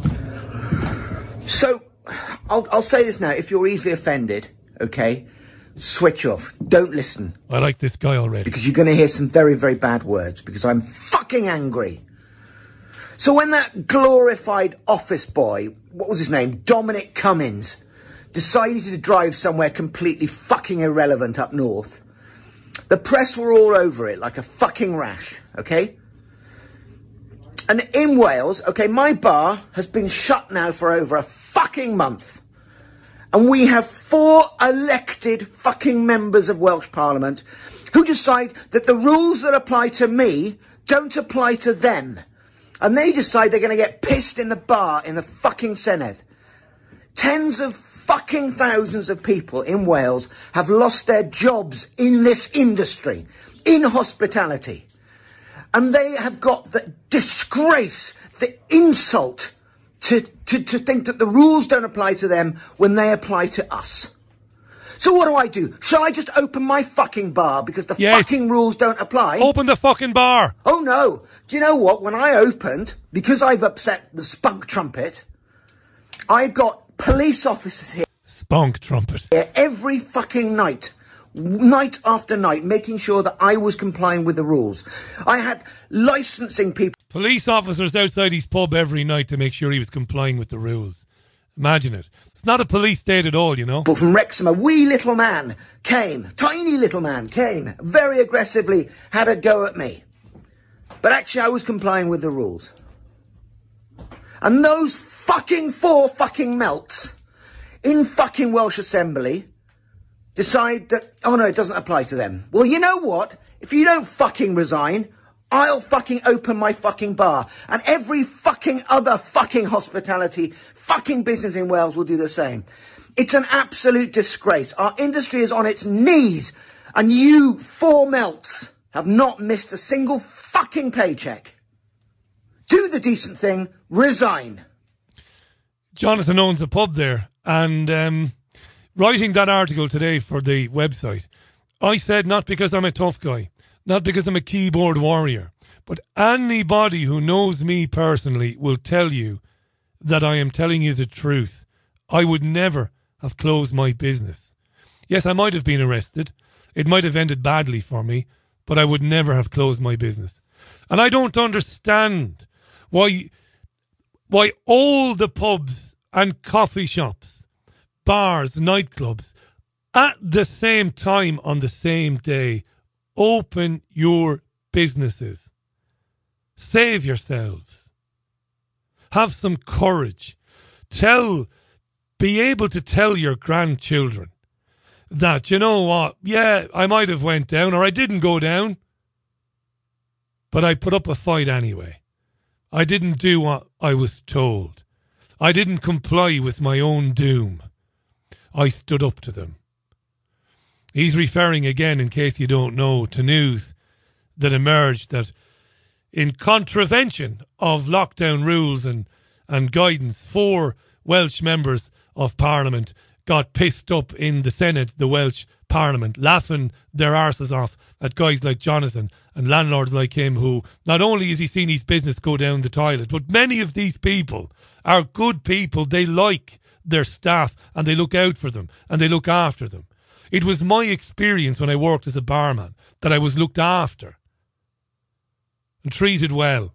So, I'll, I'll say this now. If you're easily offended, okay, switch off. Don't listen. I like this guy already. Because you're going to hear some very, very bad words, because I'm fucking angry. So when that glorified office boy, what was his name, Dominic Cummings, decided to drive somewhere completely fucking irrelevant up north, the press were all over it like a fucking rash, okay? And in Wales, okay, my bar has been shut now for over a fucking month. And we have four elected fucking members of Welsh Parliament who decide that the rules that apply to me don't apply to them. And they decide they're going to get pissed in the bar in the fucking Senedd. Tens of fucking thousands of people in Wales have lost their jobs in this industry, in hospitality. And they have got the disgrace, the insult to, to, to think that the rules don't apply to them when they apply to us. So what do I do? Shall I just open my fucking bar because the yes. fucking rules don't apply? Open the fucking bar. Oh no. Do you know what? When I opened, because I've upset the spunk trumpet, I've got police officers here. Spunk trumpet. Here every fucking night. Night after night, making sure that I was complying with the rules. I had licensing people. Police officers outside his pub every night to make sure he was complying with the rules. Imagine it. It's not a police state at all, you know. But from Wrexham, a wee little man came, tiny little man came, very aggressively had a go at me. But actually I was complying with the rules. And those fucking four fucking melts in fucking Welsh Assembly decide that, oh no, it doesn't apply to them. Well, you know what? If you don't fucking resign, I'll fucking open my fucking bar. And every fucking other fucking hospitality fucking business in Wales will do the same. It's an absolute disgrace. Our industry is on its knees. And you four melts have not missed a single fucking paycheck. Do the decent thing. Resign. Jonathan owns a pub there. And um, writing that article today for the website, I said not because I'm a tough guy. Not because I'm a keyboard warrior, but anybody who knows me personally will tell you that I am telling you the truth. I would never have closed my business. Yes, I might have been arrested. It might have ended badly for me, but I would never have closed my business. And I don't understand why, why all the pubs and coffee shops, bars, nightclubs, at the same time on the same day, open your businesses. Save yourselves. Have some courage. Tell, be able to tell your grandchildren that, you know what, yeah, I might have went down or I didn't go down, but I put up a fight anyway. I didn't do what I was told. I didn't comply with my own doom. I stood up to them. He's referring again, in case you don't know, to news that emerged that in contravention of lockdown rules and, and guidance, four Welsh members of Parliament got pissed up in the Senate, the Welsh Parliament, laughing their arses off at guys like Jonathan and landlords like him who, not only has he seen his business go down the toilet, but many of these people are good people. They like their staff and they look out for them and they look after them. It was my experience when I worked as a barman that I was looked after and treated well.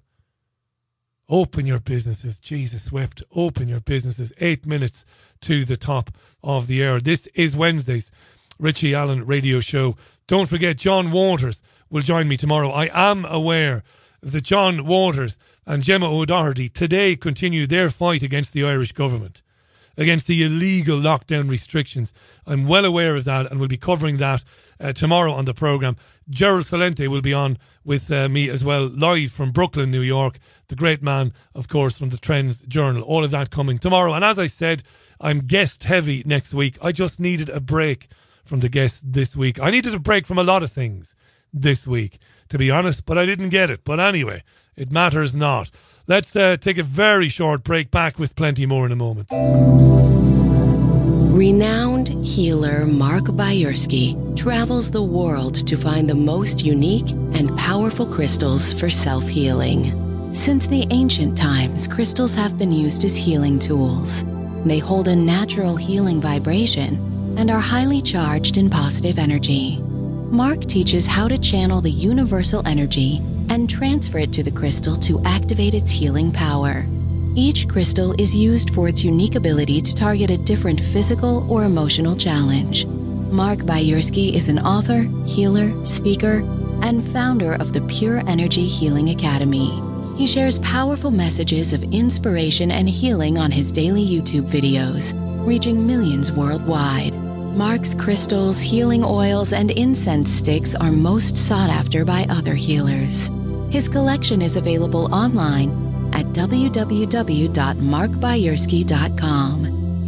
Open your businesses. Jesus wept. Open your businesses. Eight minutes to the top of the hour. This is Wednesday's Richie Allen radio show. Don't forget, John Waters will join me tomorrow. I am aware that John Waters and Gemma O'Doherty today continue their fight against the Irish government, against the illegal lockdown restrictions. I'm well aware of that and we'll be covering that uh, tomorrow on the programme. Gerald Salente will be on with uh, me as well, live from Brooklyn, New York. The great man, of course, from the Trends Journal. All of that coming tomorrow. And as I said, I'm guest heavy next week. I just needed a break from the guests this week. I needed a break from a lot of things this week, to be honest, but I didn't get it. But anyway, it matters not. Let's uh, take a very short break, back with plenty more in a moment. Renowned healer Mark Bayersky travels the world to find the most unique and powerful crystals for self-healing. Since the ancient times, crystals have been used as healing tools. They hold a natural healing vibration and are highly charged in positive energy. Mark teaches how to channel the universal energy and transfer it to the crystal to activate its healing power. Each crystal is used for its unique ability to target a different physical or emotional challenge. Mark Bayersky is an author, healer, speaker, and founder of the Pure Energy Healing Academy. He shares powerful messages of inspiration and healing on his daily YouTube videos, reaching millions worldwide. Mark's crystals, healing oils, and incense sticks are most sought after by other healers. His collection is available online at w w w dot mark bayersky dot com.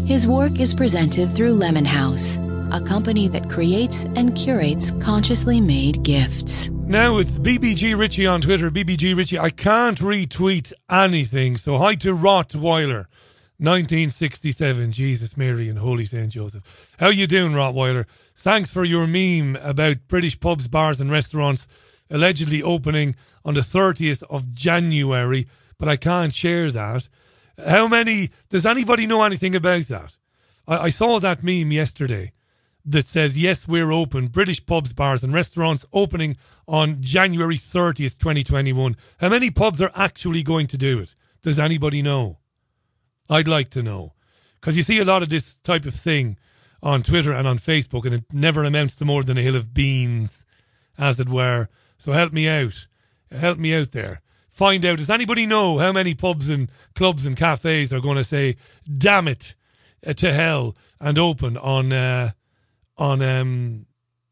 His work is presented through Lemon House, a company that creates and curates consciously made gifts. Now it's B B G Richie on Twitter, B B G Richie. I can't retweet anything, so hi to Rottweiler, nineteen sixty-seven. Jesus, Mary and Holy Saint Joseph. How you doing, Rottweiler? Thanks for your meme about British pubs, bars and restaurants allegedly opening on the thirtieth of January, but I can't share that. How many, does anybody know anything about that? I, I saw that meme yesterday that says, yes, we're open. British pubs, bars and restaurants opening on January thirtieth, twenty twenty-one. How many pubs are actually going to do it? Does anybody know? I'd like to know. Because you see a lot of this type of thing on Twitter and on Facebook, and it never amounts to more than a hill of beans, as it were. So help me out. Help me out there. Find out, does anybody know how many pubs and clubs and cafes are going to say, damn it, uh, to hell, and open on uh, on um,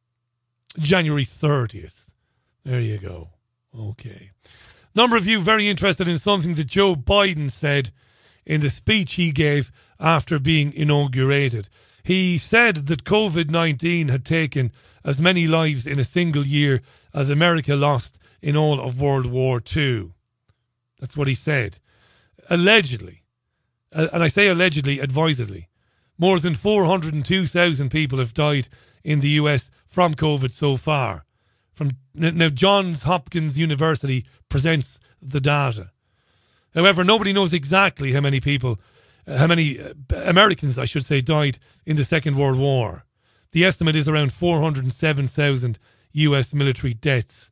January thirtieth? There you go. Okay. Number of you very interested in something that Joe Biden said in the speech he gave after being inaugurated. He said that COVID nineteen had taken as many lives in a single year as America lost in all of World War Two. That's what he said. Allegedly, and I say allegedly advisedly, more than four hundred two thousand people have died in the U S from COVID so far. From now, Johns Hopkins University presents the data. However, nobody knows exactly how many people, uh, how many uh, Americans, I should say, died in the Second World War. The estimate is around four hundred seven thousand U S military deaths.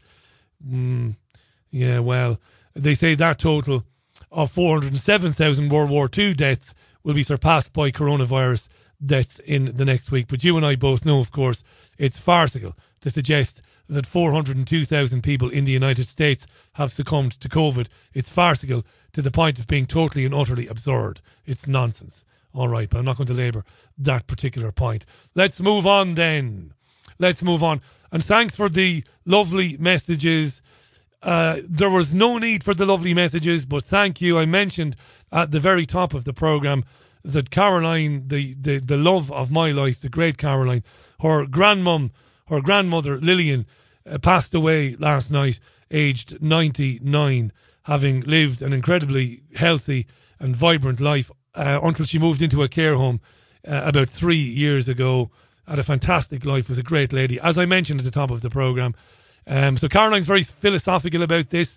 Mm, yeah, well, they say that total of four hundred seven thousand World War Two deaths will be surpassed by coronavirus deaths in the next week. But you and I both know, of course, it's farcical to suggest that four hundred two thousand people in the United States have succumbed to COVID. It's farcical to the point of being totally and utterly absurd. It's nonsense. All right, but I'm not going to labour that particular point. Let's move on then. Let's move on. And thanks for the lovely messages. Uh, there was no need for the lovely messages, but thank you. I mentioned at the very top of the programme that Caroline, the, the, the love of my life, the great Caroline, her grandmum, her grandmother Lillian, uh, passed away last night, aged ninety-nine, having lived an incredibly healthy and vibrant life uh, until she moved into a care home uh, about three years ago. Had a fantastic life, was a great lady, as I mentioned at the top of the programme. Um, so Caroline's very philosophical about this.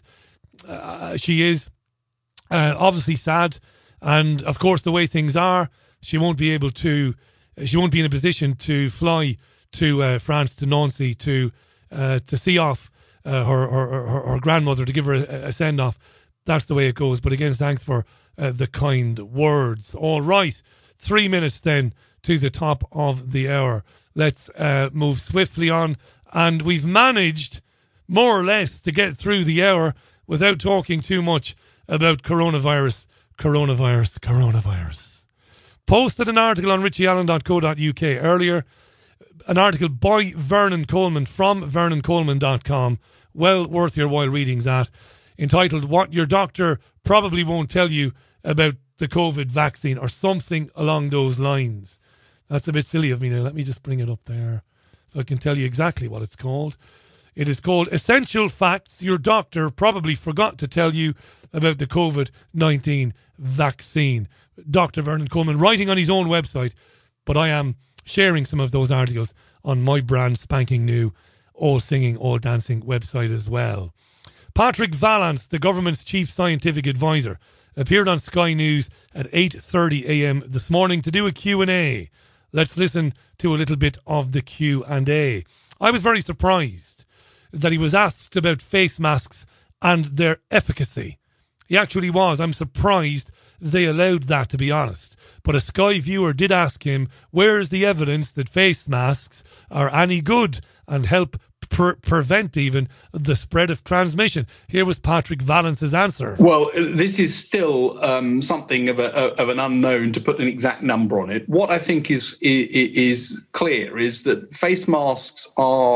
Uh, she is uh, obviously sad, and of course the way things are, she won't be able to, she won't be in a position to fly to uh, France, to Nancy, to uh, to see off uh, her, her, her her grandmother, to give her a, a send off. That's the way it goes. But again, thanks for uh, the kind words. All right, three minutes then to the top of the hour. Let's uh, move swiftly on. And we've managed, more or less, to get through the hour without talking too much about coronavirus, coronavirus, coronavirus. Posted an article on richie allen dot co dot uk earlier, an article by Vernon Coleman from vernon coleman dot com, well worth your while reading that, entitled What Your Doctor Probably Won't Tell You About the COVID Vaccine, or something along those lines. That's a bit silly of me now. Let me just bring it up there so I can tell you exactly what it's called. It is called Essential Facts Your Doctor Probably Forgot to Tell You About the COVID nineteen Vaccine. Doctor Vernon Coleman writing on his own website, but I am sharing some of those articles on my brand spanking new All Singing, All Dancing website as well. Patrick Vallance, the government's chief scientific advisor, appeared on Sky News at eight thirty a.m. this morning to do a Q and A. Let's listen to a little bit of the Q and A. I was very surprised that he was asked about face masks and their efficacy. He actually was. I'm surprised they allowed that, to be honest. But a Sky viewer did ask him, where is the evidence that face masks are any good and help pre- prevent even the spread of transmission? Here was Patrick Vallance's answer. Well, this is still um, something of, a, of an unknown to put an exact number on it. What I think is is, is clear is that face masks are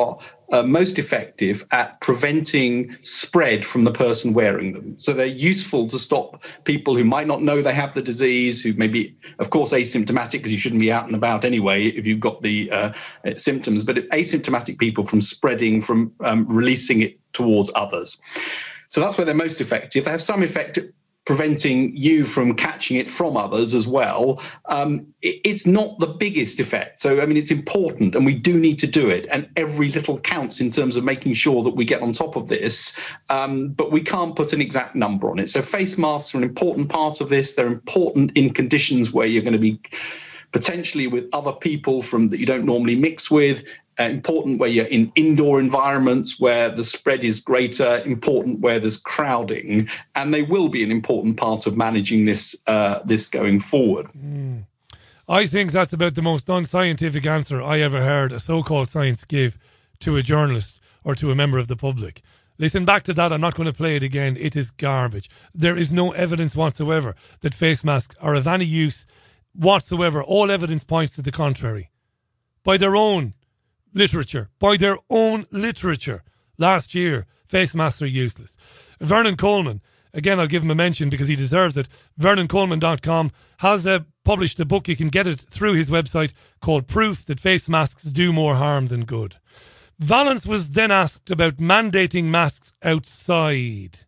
uh, most effective at preventing spread from the person wearing them. So they're useful to stop people who might not know they have the disease, who may be, of course, asymptomatic, because you shouldn't be out and about anyway if you've got the uh, symptoms, but asymptomatic people from spreading, from um, releasing it towards others. So that's where they're most effective. They have some effect preventing you from catching it from others as well. Um, it, it's not the biggest effect. So, I mean, it's important and we do need to do it. And every little counts in terms of making sure that we get on top of this. Um, but we can't put an exact number on it. So face masks are an important part of this. They're important in conditions where you're going to be potentially with other people from that you don't normally mix with. Uh, important where you're in indoor environments where the spread is greater, important where there's crowding, and they will be an important part of managing this uh, this going forward. Mm. I think that's about the most unscientific answer I ever heard a so-called science give to a journalist or to a member of the public. Listen back to that. I'm not going to play it again. It is garbage. There is no evidence whatsoever that face masks are of any use whatsoever. All evidence points to the contrary. By their own literature, by their own literature, last year, face masks are useless. Vernon Coleman, again, I'll give him a mention because he deserves it. vernon coleman dot com has uh, published a book. You can get it through his website called Proof That Face Masks Do More Harm Than Good. Valance was then asked about mandating masks outside.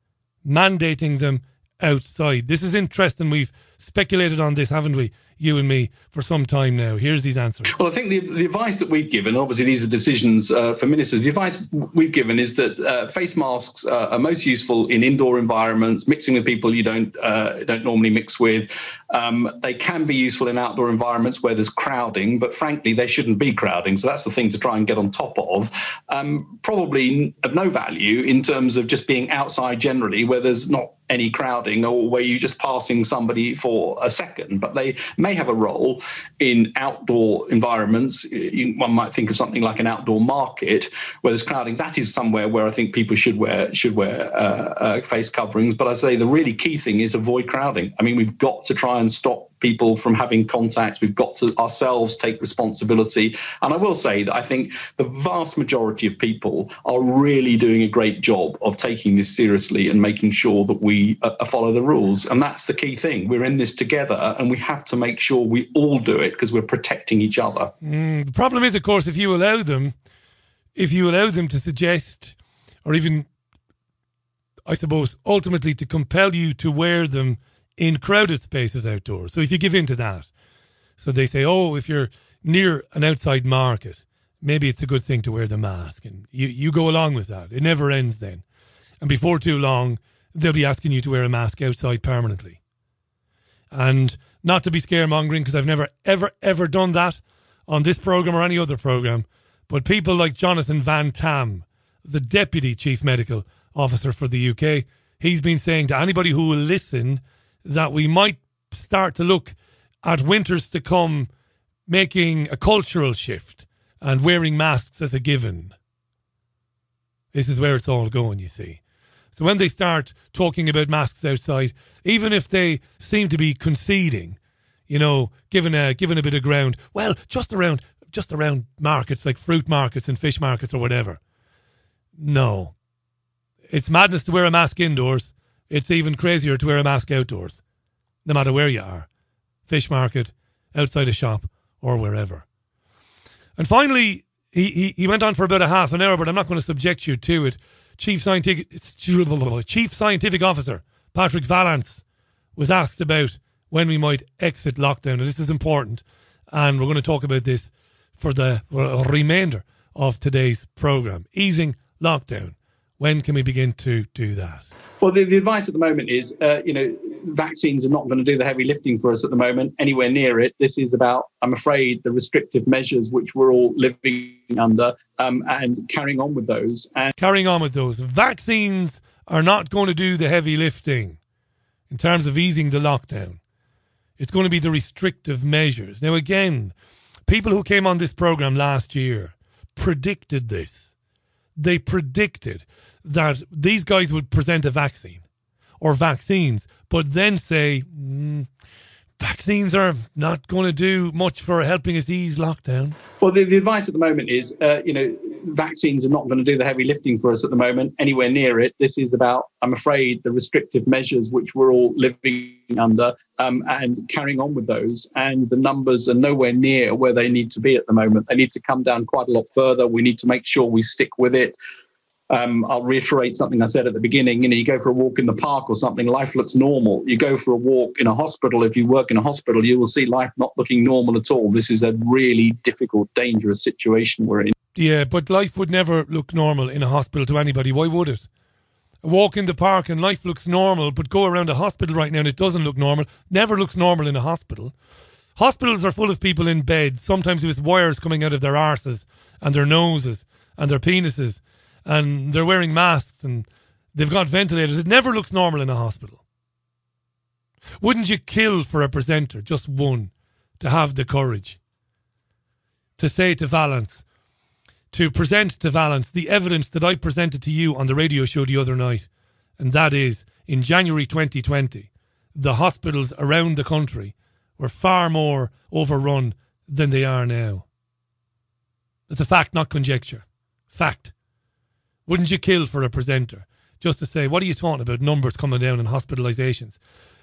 Mandating them outside. This is interesting. We've speculated on this, haven't we? You and me, for some time now. Here's his answer. Well, I think the, the advice that we've given, obviously these are decisions uh, for ministers, the advice we've given is that uh, face masks uh, are most useful in indoor environments, mixing with people you don't uh, don't normally mix with. Um, they can be useful in outdoor environments where there's crowding, but frankly, they shouldn't be crowding. So that's the thing to try and get on top of. Um, probably of no value in terms of just being outside generally where there's not any crowding or where you're just passing somebody for a second, but they may have a role in outdoor environments. You, one might think of something like an outdoor market where there's crowding. That is somewhere where I think people should wear should wear uh, uh, face coverings. But I say the really key thing is avoid crowding. I mean, we've got to try and stop people from having contacts. We've got to ourselves take responsibility. And I will say that I think the vast majority of people are really doing a great job of taking this seriously and making sure that we uh, follow the rules. And that's the key thing. We're in this together and we have to make sure we all do it because we're protecting each other. Mm, the problem is, of course, if you allow them, if you allow them to suggest or even, I suppose, ultimately to compel you to wear them in crowded spaces outdoors. So if you give in to that, so they say, oh, if you're near an outside market, maybe it's a good thing to wear the mask. And you, you go along with that. It never ends then. And before too long, they'll be asking you to wear a mask outside permanently. And not to be scaremongering, because I've never, ever, ever done that on this programme or any other programme, but people like Jonathan Van Tam, the Deputy Chief Medical Officer for the U K, he's been saying to anybody who will listen that we might start to look at winters to come making a cultural shift and wearing masks as a given. This is where it's all going, you see. So when they start talking about masks outside, even if they seem to be conceding, you know, giving a giving a bit of ground, well, just around just around markets like fruit markets and fish markets or whatever. No. It's madness to wear a mask indoors. It's even crazier to wear a mask outdoors, no matter where you are. Fish market, outside a shop, or wherever. And finally, he, he, he went on for about a half an hour, but I'm not going to subject you to it. Chief Scientific, Chief Scientific Officer Patrick Vallance was asked about when we might exit lockdown. And this is important. And we're going to talk about this for the remainder of today's programme. Easing lockdown. When can we begin to do that? Well, the, the advice at the moment is, uh, you know, vaccines are not going to do the heavy lifting for us at the moment, anywhere near it. This is about, I'm afraid, the restrictive measures which we're all living under um, and carrying on with those. And carrying on with those. Vaccines are not going to do the heavy lifting in terms of easing the lockdown. It's going to be the restrictive measures. Now, again, people who came on this programme last year predicted this. They predicted that these guys would present a vaccine or vaccines, but then say, mm, vaccines are not going to do much for helping us ease lockdown. Well, the, the advice at the moment is, uh, you know, vaccines are not going to do the heavy lifting for us at the moment, anywhere near it. This is about, I'm afraid, the restrictive measures which we're all living under um, and carrying on with those. And the numbers are nowhere near where they need to be at the moment. They need to come down quite a lot further. We need to make sure we stick with it. Um, I'll reiterate something I said at the beginning. You know, you go for a walk in the park or something, life looks normal. You go for a walk in a hospital, if you work in a hospital, you will see life not looking normal at all. This is a really difficult, dangerous situation we're in. Yeah, but life would never look normal in a hospital to anybody. Why would it? A walk in the park and life looks normal, but go around a hospital right now and it doesn't look normal. Never looks normal in a hospital. Hospitals are full of people in beds, sometimes with wires coming out of their arses and their noses and their penises. And they're wearing masks and they've got ventilators. It never looks normal in a hospital. Wouldn't you kill for a presenter, just one, to have the courage to say to Valence, to present to Valence the evidence that I presented to you on the radio show the other night? And that is, in January twenty twenty, the hospitals around the country were far more overrun than they are now. It's a fact, not conjecture. Fact. Wouldn't you kill for a presenter just to say, what are you talking about, numbers coming down in hospitalisations?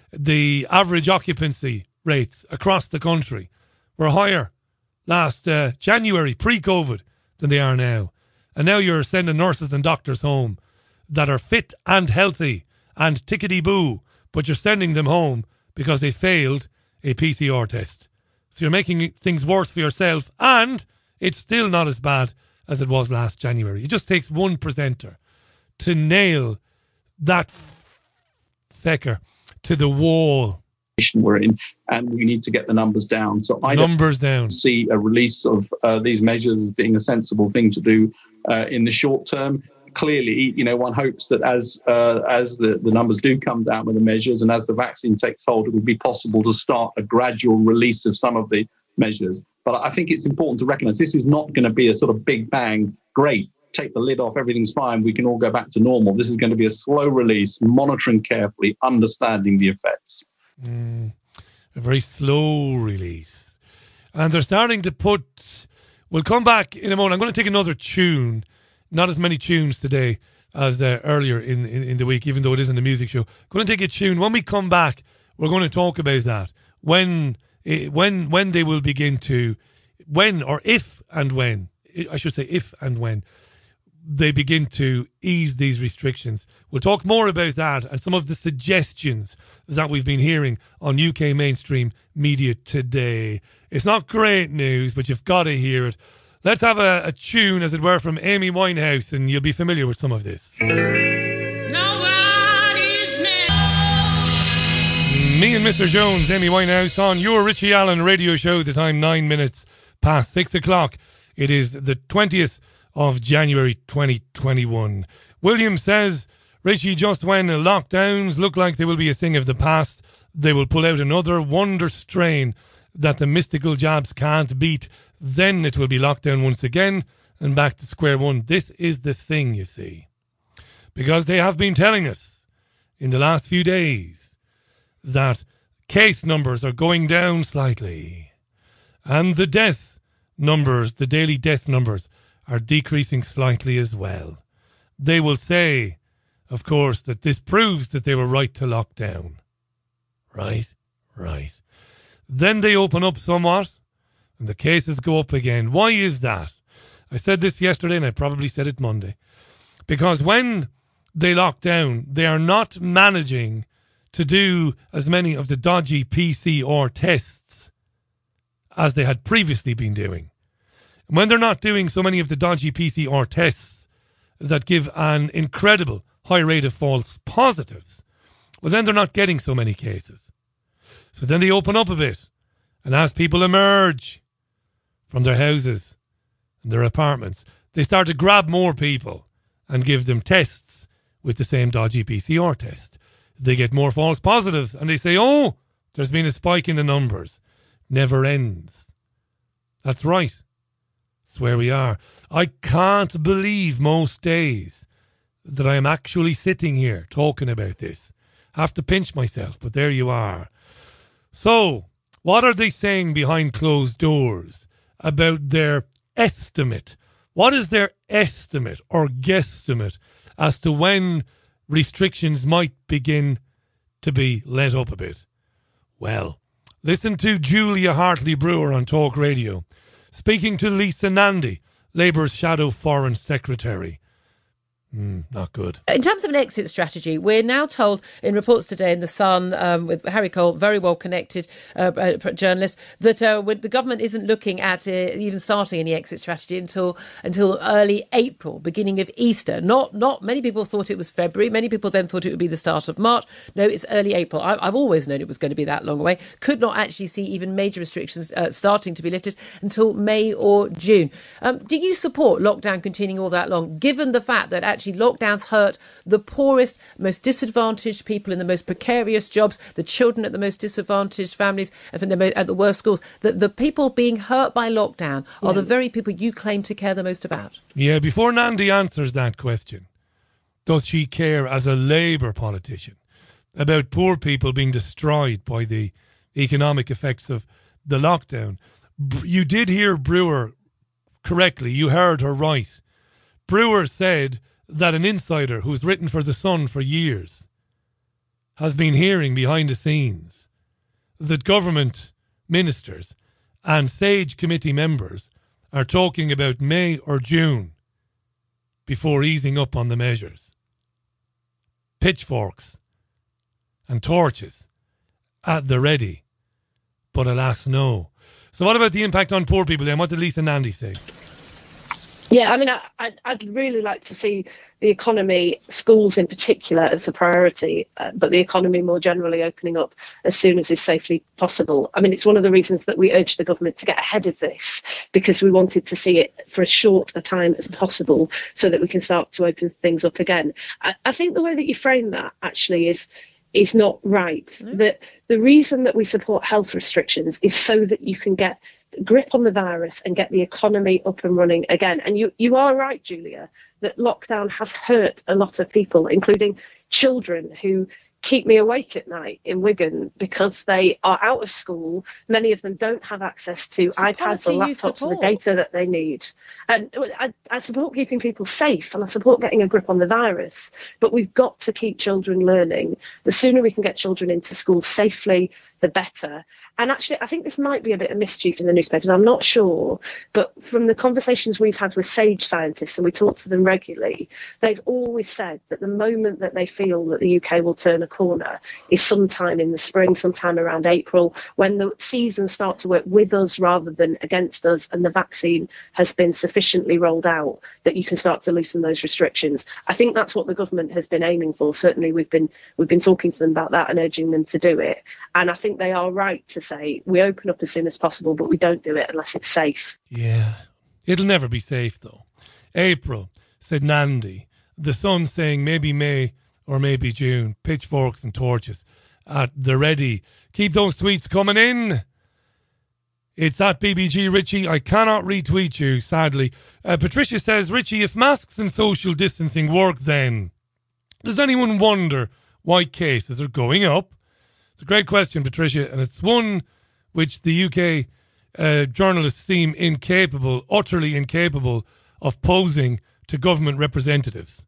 The average occupancy rates across the country were higher last uh, January, pre-COVID, than they are now. And now you're sending nurses and doctors home that are fit and healthy and tickety-boo, but you're sending them home because they failed a P C R test. So you're making things worse for yourself, and it's still not as bad as it was last January. It just takes one presenter to nail that f- fecker to the wall. We're in, and we need to get the numbers down. So I numbers don't down. see a release of uh, these measures as being a sensible thing to do uh, in the short term. Clearly, you know, one hopes that as uh, as the, the numbers do come down with the measures and as the vaccine takes hold, it will be possible to start a gradual release of some of the measures. But I think it's important to recognise this is not going to be a sort of big bang, great, take the lid off, everything's fine, we can all go back to normal. This is going to be a slow release, monitoring carefully, understanding the effects. Mm, a very slow release. And they're starting to put... We'll come back in a moment. I'm going to take another tune. Not as many tunes today as uh, earlier in, in, in the week, even though it isn't a music show. I'm going to take a tune. When we come back, we're going to talk about that. When... When when they will begin to, when or if and when, I should say if and when, they begin to ease these restrictions. We'll talk more about that and some of the suggestions that we've been hearing on U K mainstream media today. It's not great news, but you've got to hear it. Let's have a, a tune, as it were, from Amy Winehouse, and you'll be familiar with some of this. Me and Mister Jones, Amy Winehouse, on your Richie Allen radio show. The time nine minutes past six o'clock. It is the twentieth of January twenty twenty-one. William says, Richie, just when lockdowns look like they will be a thing of the past, they will pull out another wonder strain that the mystical jabs can't beat. Then it will be lockdown once again and back to square one. This is the thing, you see. Because they have been telling us in the last few days that case numbers are going down slightly and the death numbers, the daily death numbers, are decreasing slightly as well. They will say, of course, that this proves that they were right to lock down. Right? Right. Then they open up somewhat and the cases go up again. Why is that? I said this yesterday and I probably said it Monday. Because when they lock down, they are not managing to do as many of the dodgy P C R tests as they had previously been doing. And when they're not doing so many of the dodgy P C R tests that give an incredible high rate of false positives, well, then they're not getting so many cases. So then they open up a bit, and as people emerge from their houses and their apartments, they start to grab more people and give them tests with the same dodgy P C R test. They get more false positives and they say, oh, there's been a spike in the numbers. Never ends. That's right. That's where we are. I can't believe most days that I am actually sitting here talking about this. Have to pinch myself, but there you are. So, what are they saying behind closed doors about their estimate What is their estimate or guesstimate as to when restrictions might begin to be let up a bit? Well, listen to Julia Hartley-Brewer on Talk Radio, speaking to Lisa Nandy, Labour's Shadow Foreign Secretary. Mm, not good. In terms of an exit strategy, we're now told in reports today in The Sun, um, with Harry Cole, very well connected uh, uh, journalist, that uh, the government isn't looking at uh, even starting any exit strategy until until early April, beginning of Easter. Not not many people thought it was February. Many people then thought it would be the start of March. No, it's early April. I, I've always known it was going to be that long away. Could not actually see even major restrictions uh, starting to be lifted until May or June. Um, do you support lockdown continuing all that long, given the fact that actually lockdowns hurt the poorest, most disadvantaged people in the most precarious jobs, the children at the most disadvantaged families, and the, at the worst schools? The, the people being hurt by lockdown are yeah. the very people you claim to care the most about. Yeah, before Nandy answers that question, does she care as a Labour politician about poor people being destroyed by the economic effects of the lockdown? You did hear Brewer correctly. You heard her right. Brewer said that an insider who's written for The Sun for years has been hearing behind the scenes that government ministers and SAGE committee members are talking about May or June before easing up on the measures. Pitchforks and torches at the ready, but alas no. So what about the impact on poor people then? What did Lisa Nandy say? Yeah, I mean, I, I'd really like to see the economy, schools in particular, as a priority, uh, but the economy more generally opening up as soon as is safely possible. I mean, it's one of the reasons that we urged the government to get ahead of this, because we wanted to see it for as short a time as possible so that we can start to open things up again. I, I think the way that you frame that actually is is not right. Mm. That the reason that we support health restrictions is so that you can get grip on the virus and get the economy up and running again. And you, you are right, Julia, that lockdown has hurt a lot of people, including children who keep me awake at night in Wigan because they are out of school. Many of them don't have access to so iPads or laptops and the data that they need. And I, I support keeping people safe and I support getting a grip on the virus, but we've got to keep children learning. The sooner we can get children into school safely, the better. And actually, I think this might be a bit of mischief in the newspapers. I'm not sure. But from the conversations we've had with SAGE scientists, and we talk to them regularly, they've always said that the moment that they feel that the U K will turn a corner is sometime in the spring, sometime around April, when the seasons start to work with us rather than against us, and the vaccine has been sufficiently rolled out that you can start to loosen those restrictions. I think that's what the government has been aiming for. Certainly, we've been we've been talking to them about that and urging them to do it. And I think they are right to say we open up as soon as possible, but we don't do it unless it's safe. Yeah, it'll never be safe though. April, said Nandy. The Sun saying maybe May or maybe June. Pitchforks and torches at the ready. Keep those tweets coming in. It's at B B G Richie. I cannot retweet you, sadly. Uh, Patricia says, Richie, if masks and social distancing work then, does anyone wonder why cases are going up? It's a great question, Patricia, and it's one which the U K uh, journalists seem incapable, utterly incapable of posing to government representatives.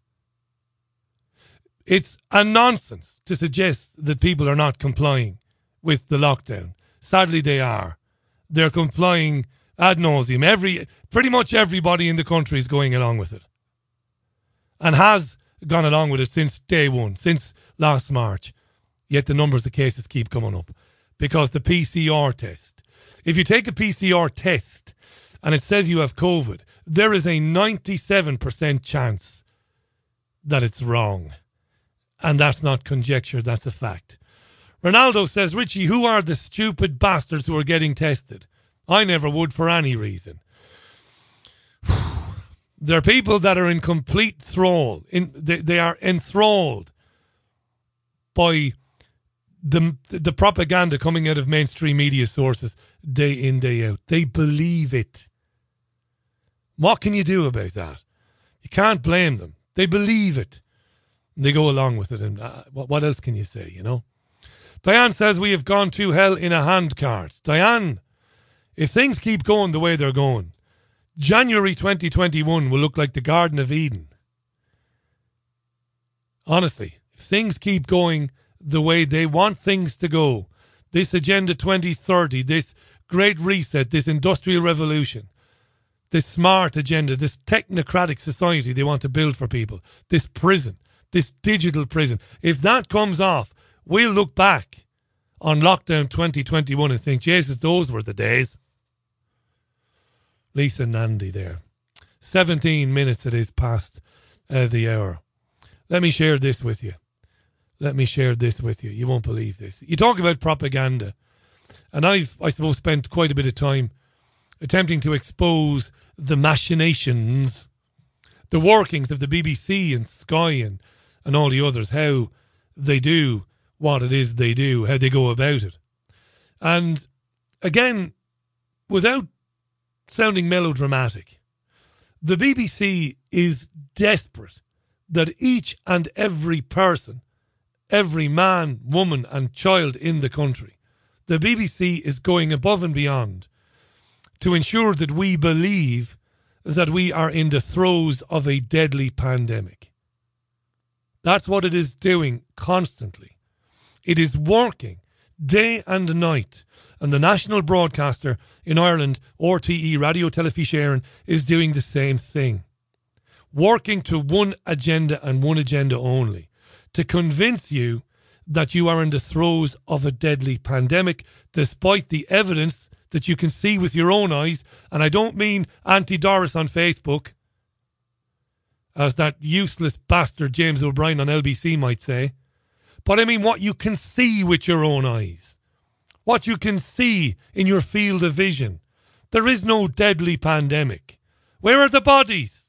It's a nonsense to suggest that people are not complying with the lockdown. Sadly, they are. They're complying ad nauseum. Every, pretty much everybody in the country is going along with it. And has gone along with it since day one, since last March. Yet the numbers of cases keep coming up. Because the P C R test. If you take a P C R test and it says you have COVID, there is a ninety-seven percent chance that it's wrong. And that's not conjecture, that's a fact. Ronaldo says, Richie, who are the stupid bastards who are getting tested? I never would for any reason. There are people that are in complete thrall. In, they, they are enthralled by the, the propaganda coming out of mainstream media sources day in, day out. They believe it. What can you do about that? You can't blame them. They believe it. They go along with it. And uh, what, what else can you say, you know? Diane says we have gone to hell in a handcart. Diane, if things keep going the way they're going, January twenty twenty-one will look like the Garden of Eden. Honestly, if things keep going the way they want things to go, this Agenda twenty thirty, this Great Reset, this Industrial Revolution, this smart agenda, this technocratic society they want to build for people, this prison, this digital prison, if that comes off, we'll look back on lockdown twenty twenty-one and think, Jesus, those were the days. Lisa Nandy there. seventeen minutes it is past uh, the hour. Let me share this with you. Let me share this with you. You won't believe this. You talk about propaganda. And I've, I suppose, spent quite a bit of time attempting to expose the machinations, the workings of the B B C and Sky and, and all the others, how they do what it is they do, how they go about it. And again, without sounding melodramatic, the B B C is desperate that each and every person, every man, woman and child in the country, the B B C is going above and beyond to ensure that we believe that we are in the throes of a deadly pandemic. That's what it is doing constantly. It is working day and night. And the national broadcaster in Ireland, R T E, Radio Telefíse Éireann, is doing the same thing. Working to one agenda and one agenda only. To convince you that you are in the throes of a deadly pandemic, despite the evidence that you can see with your own eyes. And I don't mean Auntie Doris on Facebook, as that useless bastard James O'Brien on L B C might say. But I mean what you can see with your own eyes. What you can see in your field of vision. There is no deadly pandemic. Where are the bodies?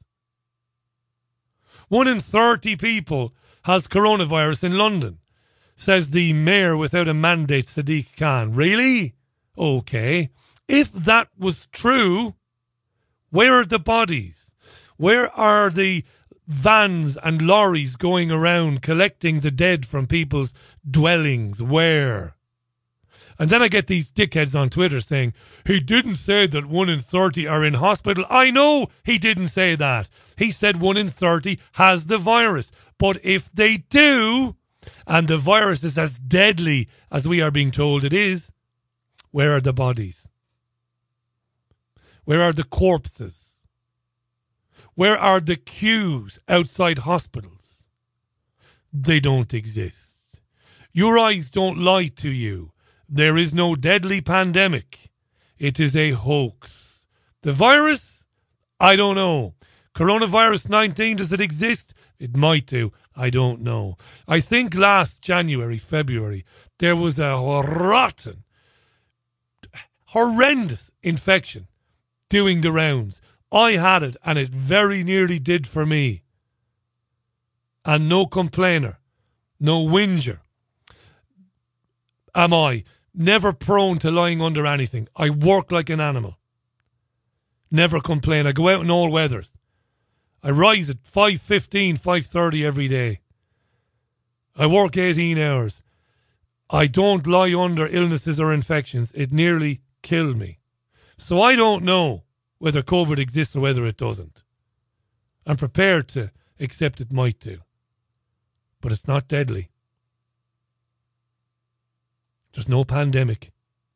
One in thirty people has coronavirus in London, says the mayor without a mandate, Sadiq Khan. Really? Okay. If that was true, where are the bodies? Where are the vans and lorries going around collecting the dead from people's dwellings? Where? And then I get these dickheads on Twitter saying, he didn't say that one in thirty are in hospital. I know he didn't say that. He said one in thirty has the virus. But if they do, and the virus is as deadly as we are being told it is, where are the bodies? Where are the corpses? Where are the queues outside hospitals? They don't exist. Your eyes don't lie to you. There is no deadly pandemic. It is a hoax. The virus? I don't know. Coronavirus nineteen, does it exist? It might do. I don't know. I think last January, February, there was a rotten, horrendous infection doing the rounds. I had it and it very nearly did for me. And no complainer, no whinger am I. Never prone to lying under anything. I work like an animal. Never complain. I go out in all weathers. I rise at five fifteen, five thirty every day. I work eighteen hours. I don't lie under illnesses or infections. It nearly killed me. So I don't know whether COVID exists or whether it doesn't. I'm prepared to accept it might do. But it's not deadly. There's no pandemic.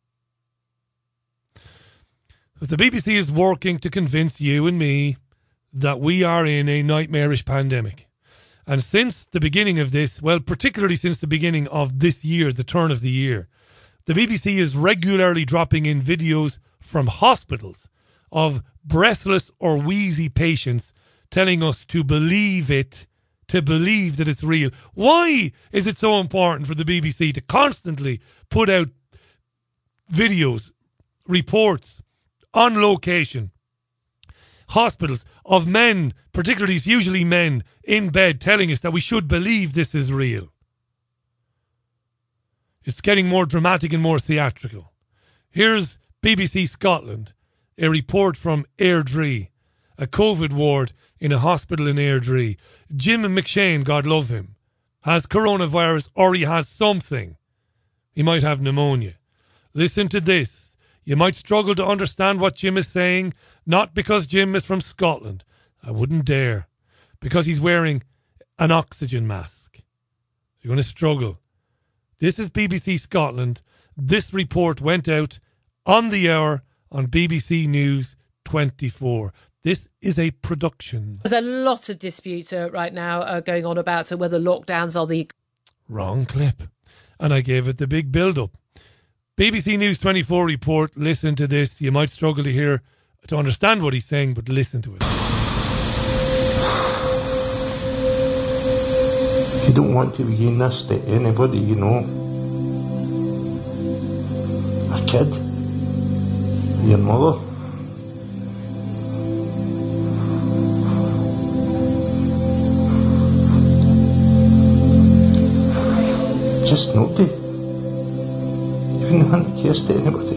But the B B C is working to convince you and me that we are in a nightmarish pandemic. And since the beginning of this, well, particularly since the beginning of this year, the turn of the year, the B B C is regularly dropping in videos from hospitals of breathless or wheezy patients telling us to believe it, to believe that it's real. Why is it so important for the B B C to constantly put out videos, reports on location, hospitals of men, particularly it's usually men, in bed telling us that we should believe this is real? It's getting more dramatic and more theatrical. Here's B B C Scotland, a report from Airdrie, a COVID ward in a hospital in Airdrie. Jim McShane, God love him, has coronavirus or he has something. He might have pneumonia. Listen to this. You might struggle to understand what Jim is saying, not because Jim is from Scotland. I wouldn't dare. Because he's wearing an oxygen mask. So you're going to struggle. This is B B C Scotland. This report went out on the hour on B B C News twenty-four. This is a production. There's a lot of disputes uh, right now uh, going on about uh, whether lockdowns are the... Wrong clip. And I gave it the big build-up. B B C News twenty-four report. Listen to this. You might struggle to hear, to understand what he's saying, but listen to it. You don't want to begin this to anybody, you know. A kid, your mother. Just not to. You wouldn't hand a kiss to anybody.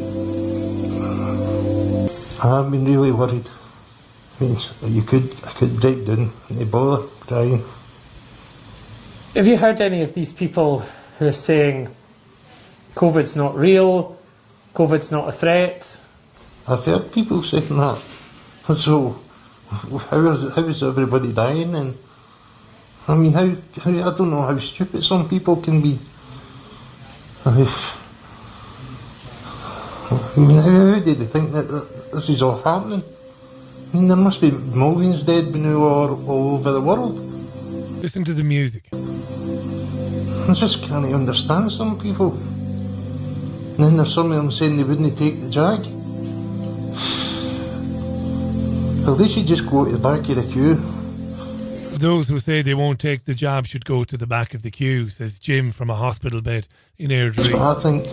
I've been really worried. I mean, you could, I could break down and bother crying. Have you heard any of these people who are saying COVID's not real, COVID's not a threat? I've heard people saying that. So, how is, how is everybody dying? And I mean, how, how I don't know how stupid some people can be. I mean, how, how do they think that, that this is all happening? I mean, there must be millions dead now all, all over the world. Listen to the music. I just can't understand some people. And then there's some of them saying they wouldn't take the jag. Well, they should just go to the back of the queue. Those who say they won't take the jab should go to the back of the queue, says Jim from a hospital bed in Airdrie. I think.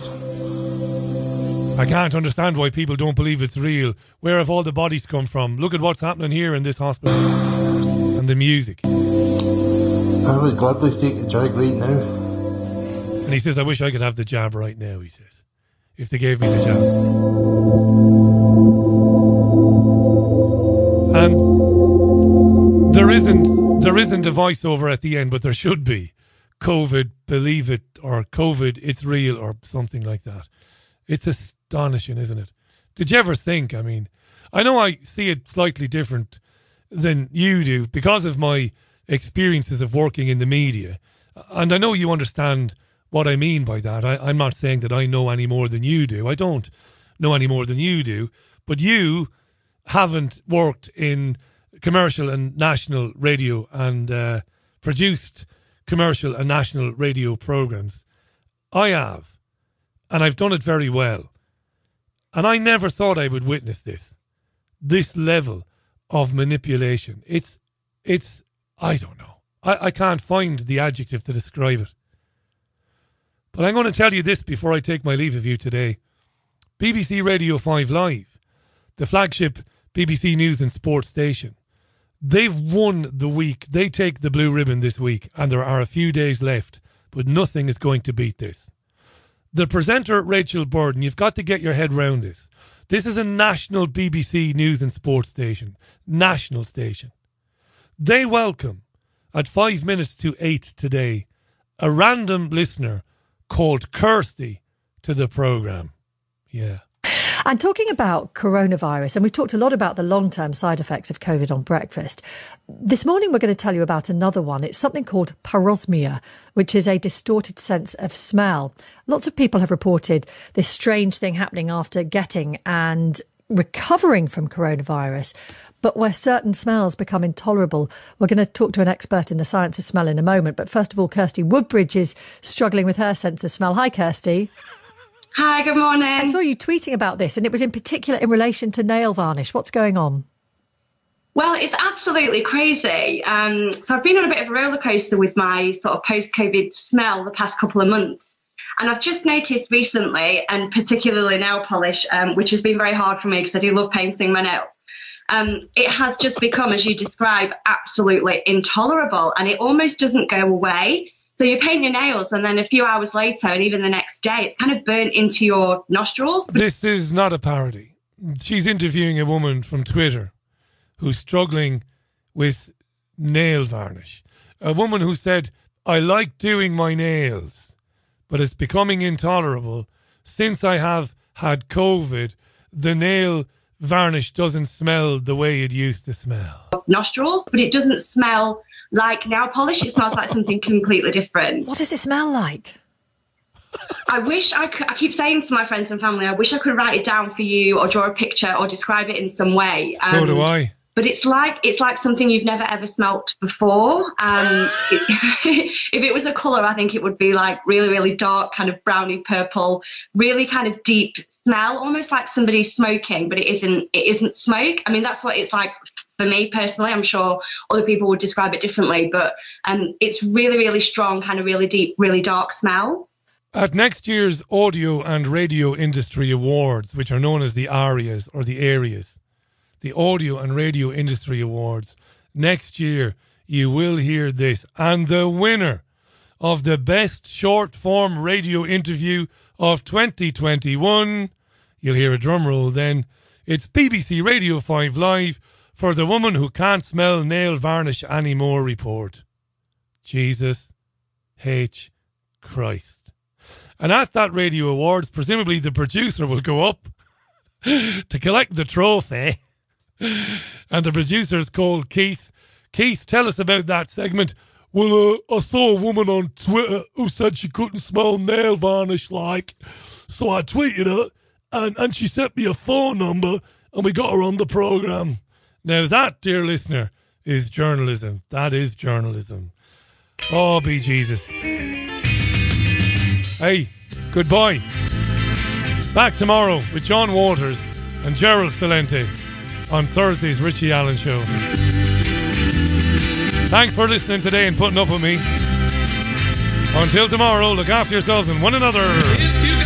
I can't understand why people don't believe it's real. Where have all the bodies come from? Look at what's happening here in this hospital. And the music. I would gladly take the jag right now. And he says, I wish I could have the jab right now, he says, if they gave me the jab. And there isn't, there isn't a voiceover at the end, but there should be. COVID, believe it, or COVID, it's real, or something like that. It's astonishing, isn't it? Did you ever think, I mean, I know I see it slightly different than you do because of my experiences of working in the media. And I know you understand what I mean by that. I, I'm not saying that I know any more than you do. I don't know any more than you do. But you haven't worked in commercial and national radio and uh, produced commercial and national radio programs. I have. And I've done it very well. And I never thought I would witness this. This level of manipulation. It's, it's, I don't know. I, I can't find the adjective to describe it. But I'm going to tell you this before I take my leave of you today. B B C Radio five Live, the flagship B B C News and Sports station, they've won the week. They take the blue ribbon this week, and there are a few days left, but nothing is going to beat this. The presenter, Rachel Burden, you've got to get your head round this. This is a national B B C News and Sports station, national station. They welcome, at five minutes to eight today, a random listener called Kirsty to the programme. Yeah. And talking about coronavirus, and we've talked a lot about the long-term side effects of COVID on breakfast. This morning we're going to tell you about another one. It's something called parosmia, which is a distorted sense of smell. Lots of people have reported this strange thing happening after getting and recovering from coronavirus, but where certain smells become intolerable. We're going to talk to an expert in the science of smell in a moment. But first of all, Kirsty Woodbridge is struggling with her sense of smell. Hi, Kirsty. Hi, good morning. I saw you tweeting about this, and it was in particular in relation to nail varnish. What's going on? Well, it's absolutely crazy. Um, so I've been on a bit of a roller coaster with my sort of post-COVID smell the past couple of months. And I've just noticed recently, and particularly nail polish, um, which has been very hard for me because I do love painting my nails. Um, it has just become, as you describe, absolutely intolerable, and it almost doesn't go away. So you paint your nails, and then a few hours later, and even the next day, it's kind of burnt into your nostrils. This is not a parody. She's interviewing a woman from Twitter who's struggling with nail varnish. A woman who said, I like doing my nails, but it's becoming intolerable since I have had COVID, the nail varnish doesn't smell the way it used to smell. Nostrils, but it doesn't smell like nail polish. It smells like something completely different. What does it smell like? I wish I could, I keep saying to my friends and family, I wish I could write it down for you or draw a picture or describe it in some way. Um, so do I. But it's like it's like something you've never ever smelt before. Um, it, if it was a colour, I think it would be like really, really dark, kind of browny purple, really kind of deep smell, almost like somebody's smoking, but it isn't. It isn't smoke. I mean, that's what it's like for me personally. I'm sure other people would describe it differently, but um, it's really, really strong, kind of really deep, really dark smell. At next year's Audio and Radio Industry Awards, which are known as the ARIAs or the Areas, the Audio and Radio Industry Awards, next year you will hear this. And the winner of the best short-form radio interview of twenty twenty-one, you'll hear a drum roll then, it's B B C Radio five Live for the Woman Who Can't Smell Nail Varnish Anymore report. Jesus H. Christ. And at that Radio Awards, presumably the producer will go up to collect the trophy. And the producer is called Keith. Keith, tell us about that segment. Well, uh, I saw a woman on Twitter who said she couldn't smell nail varnish, like. So I tweeted her, and, and she sent me a phone number, and we got her on the programme. Now that, dear listener, is journalism. That is journalism. Oh, be Jesus. Hey, goodbye. Back tomorrow with John Waters and Gerald Salente on Thursday's Richie Allen Show. Thanks for listening today and putting up with me. Until tomorrow, look after yourselves and one another.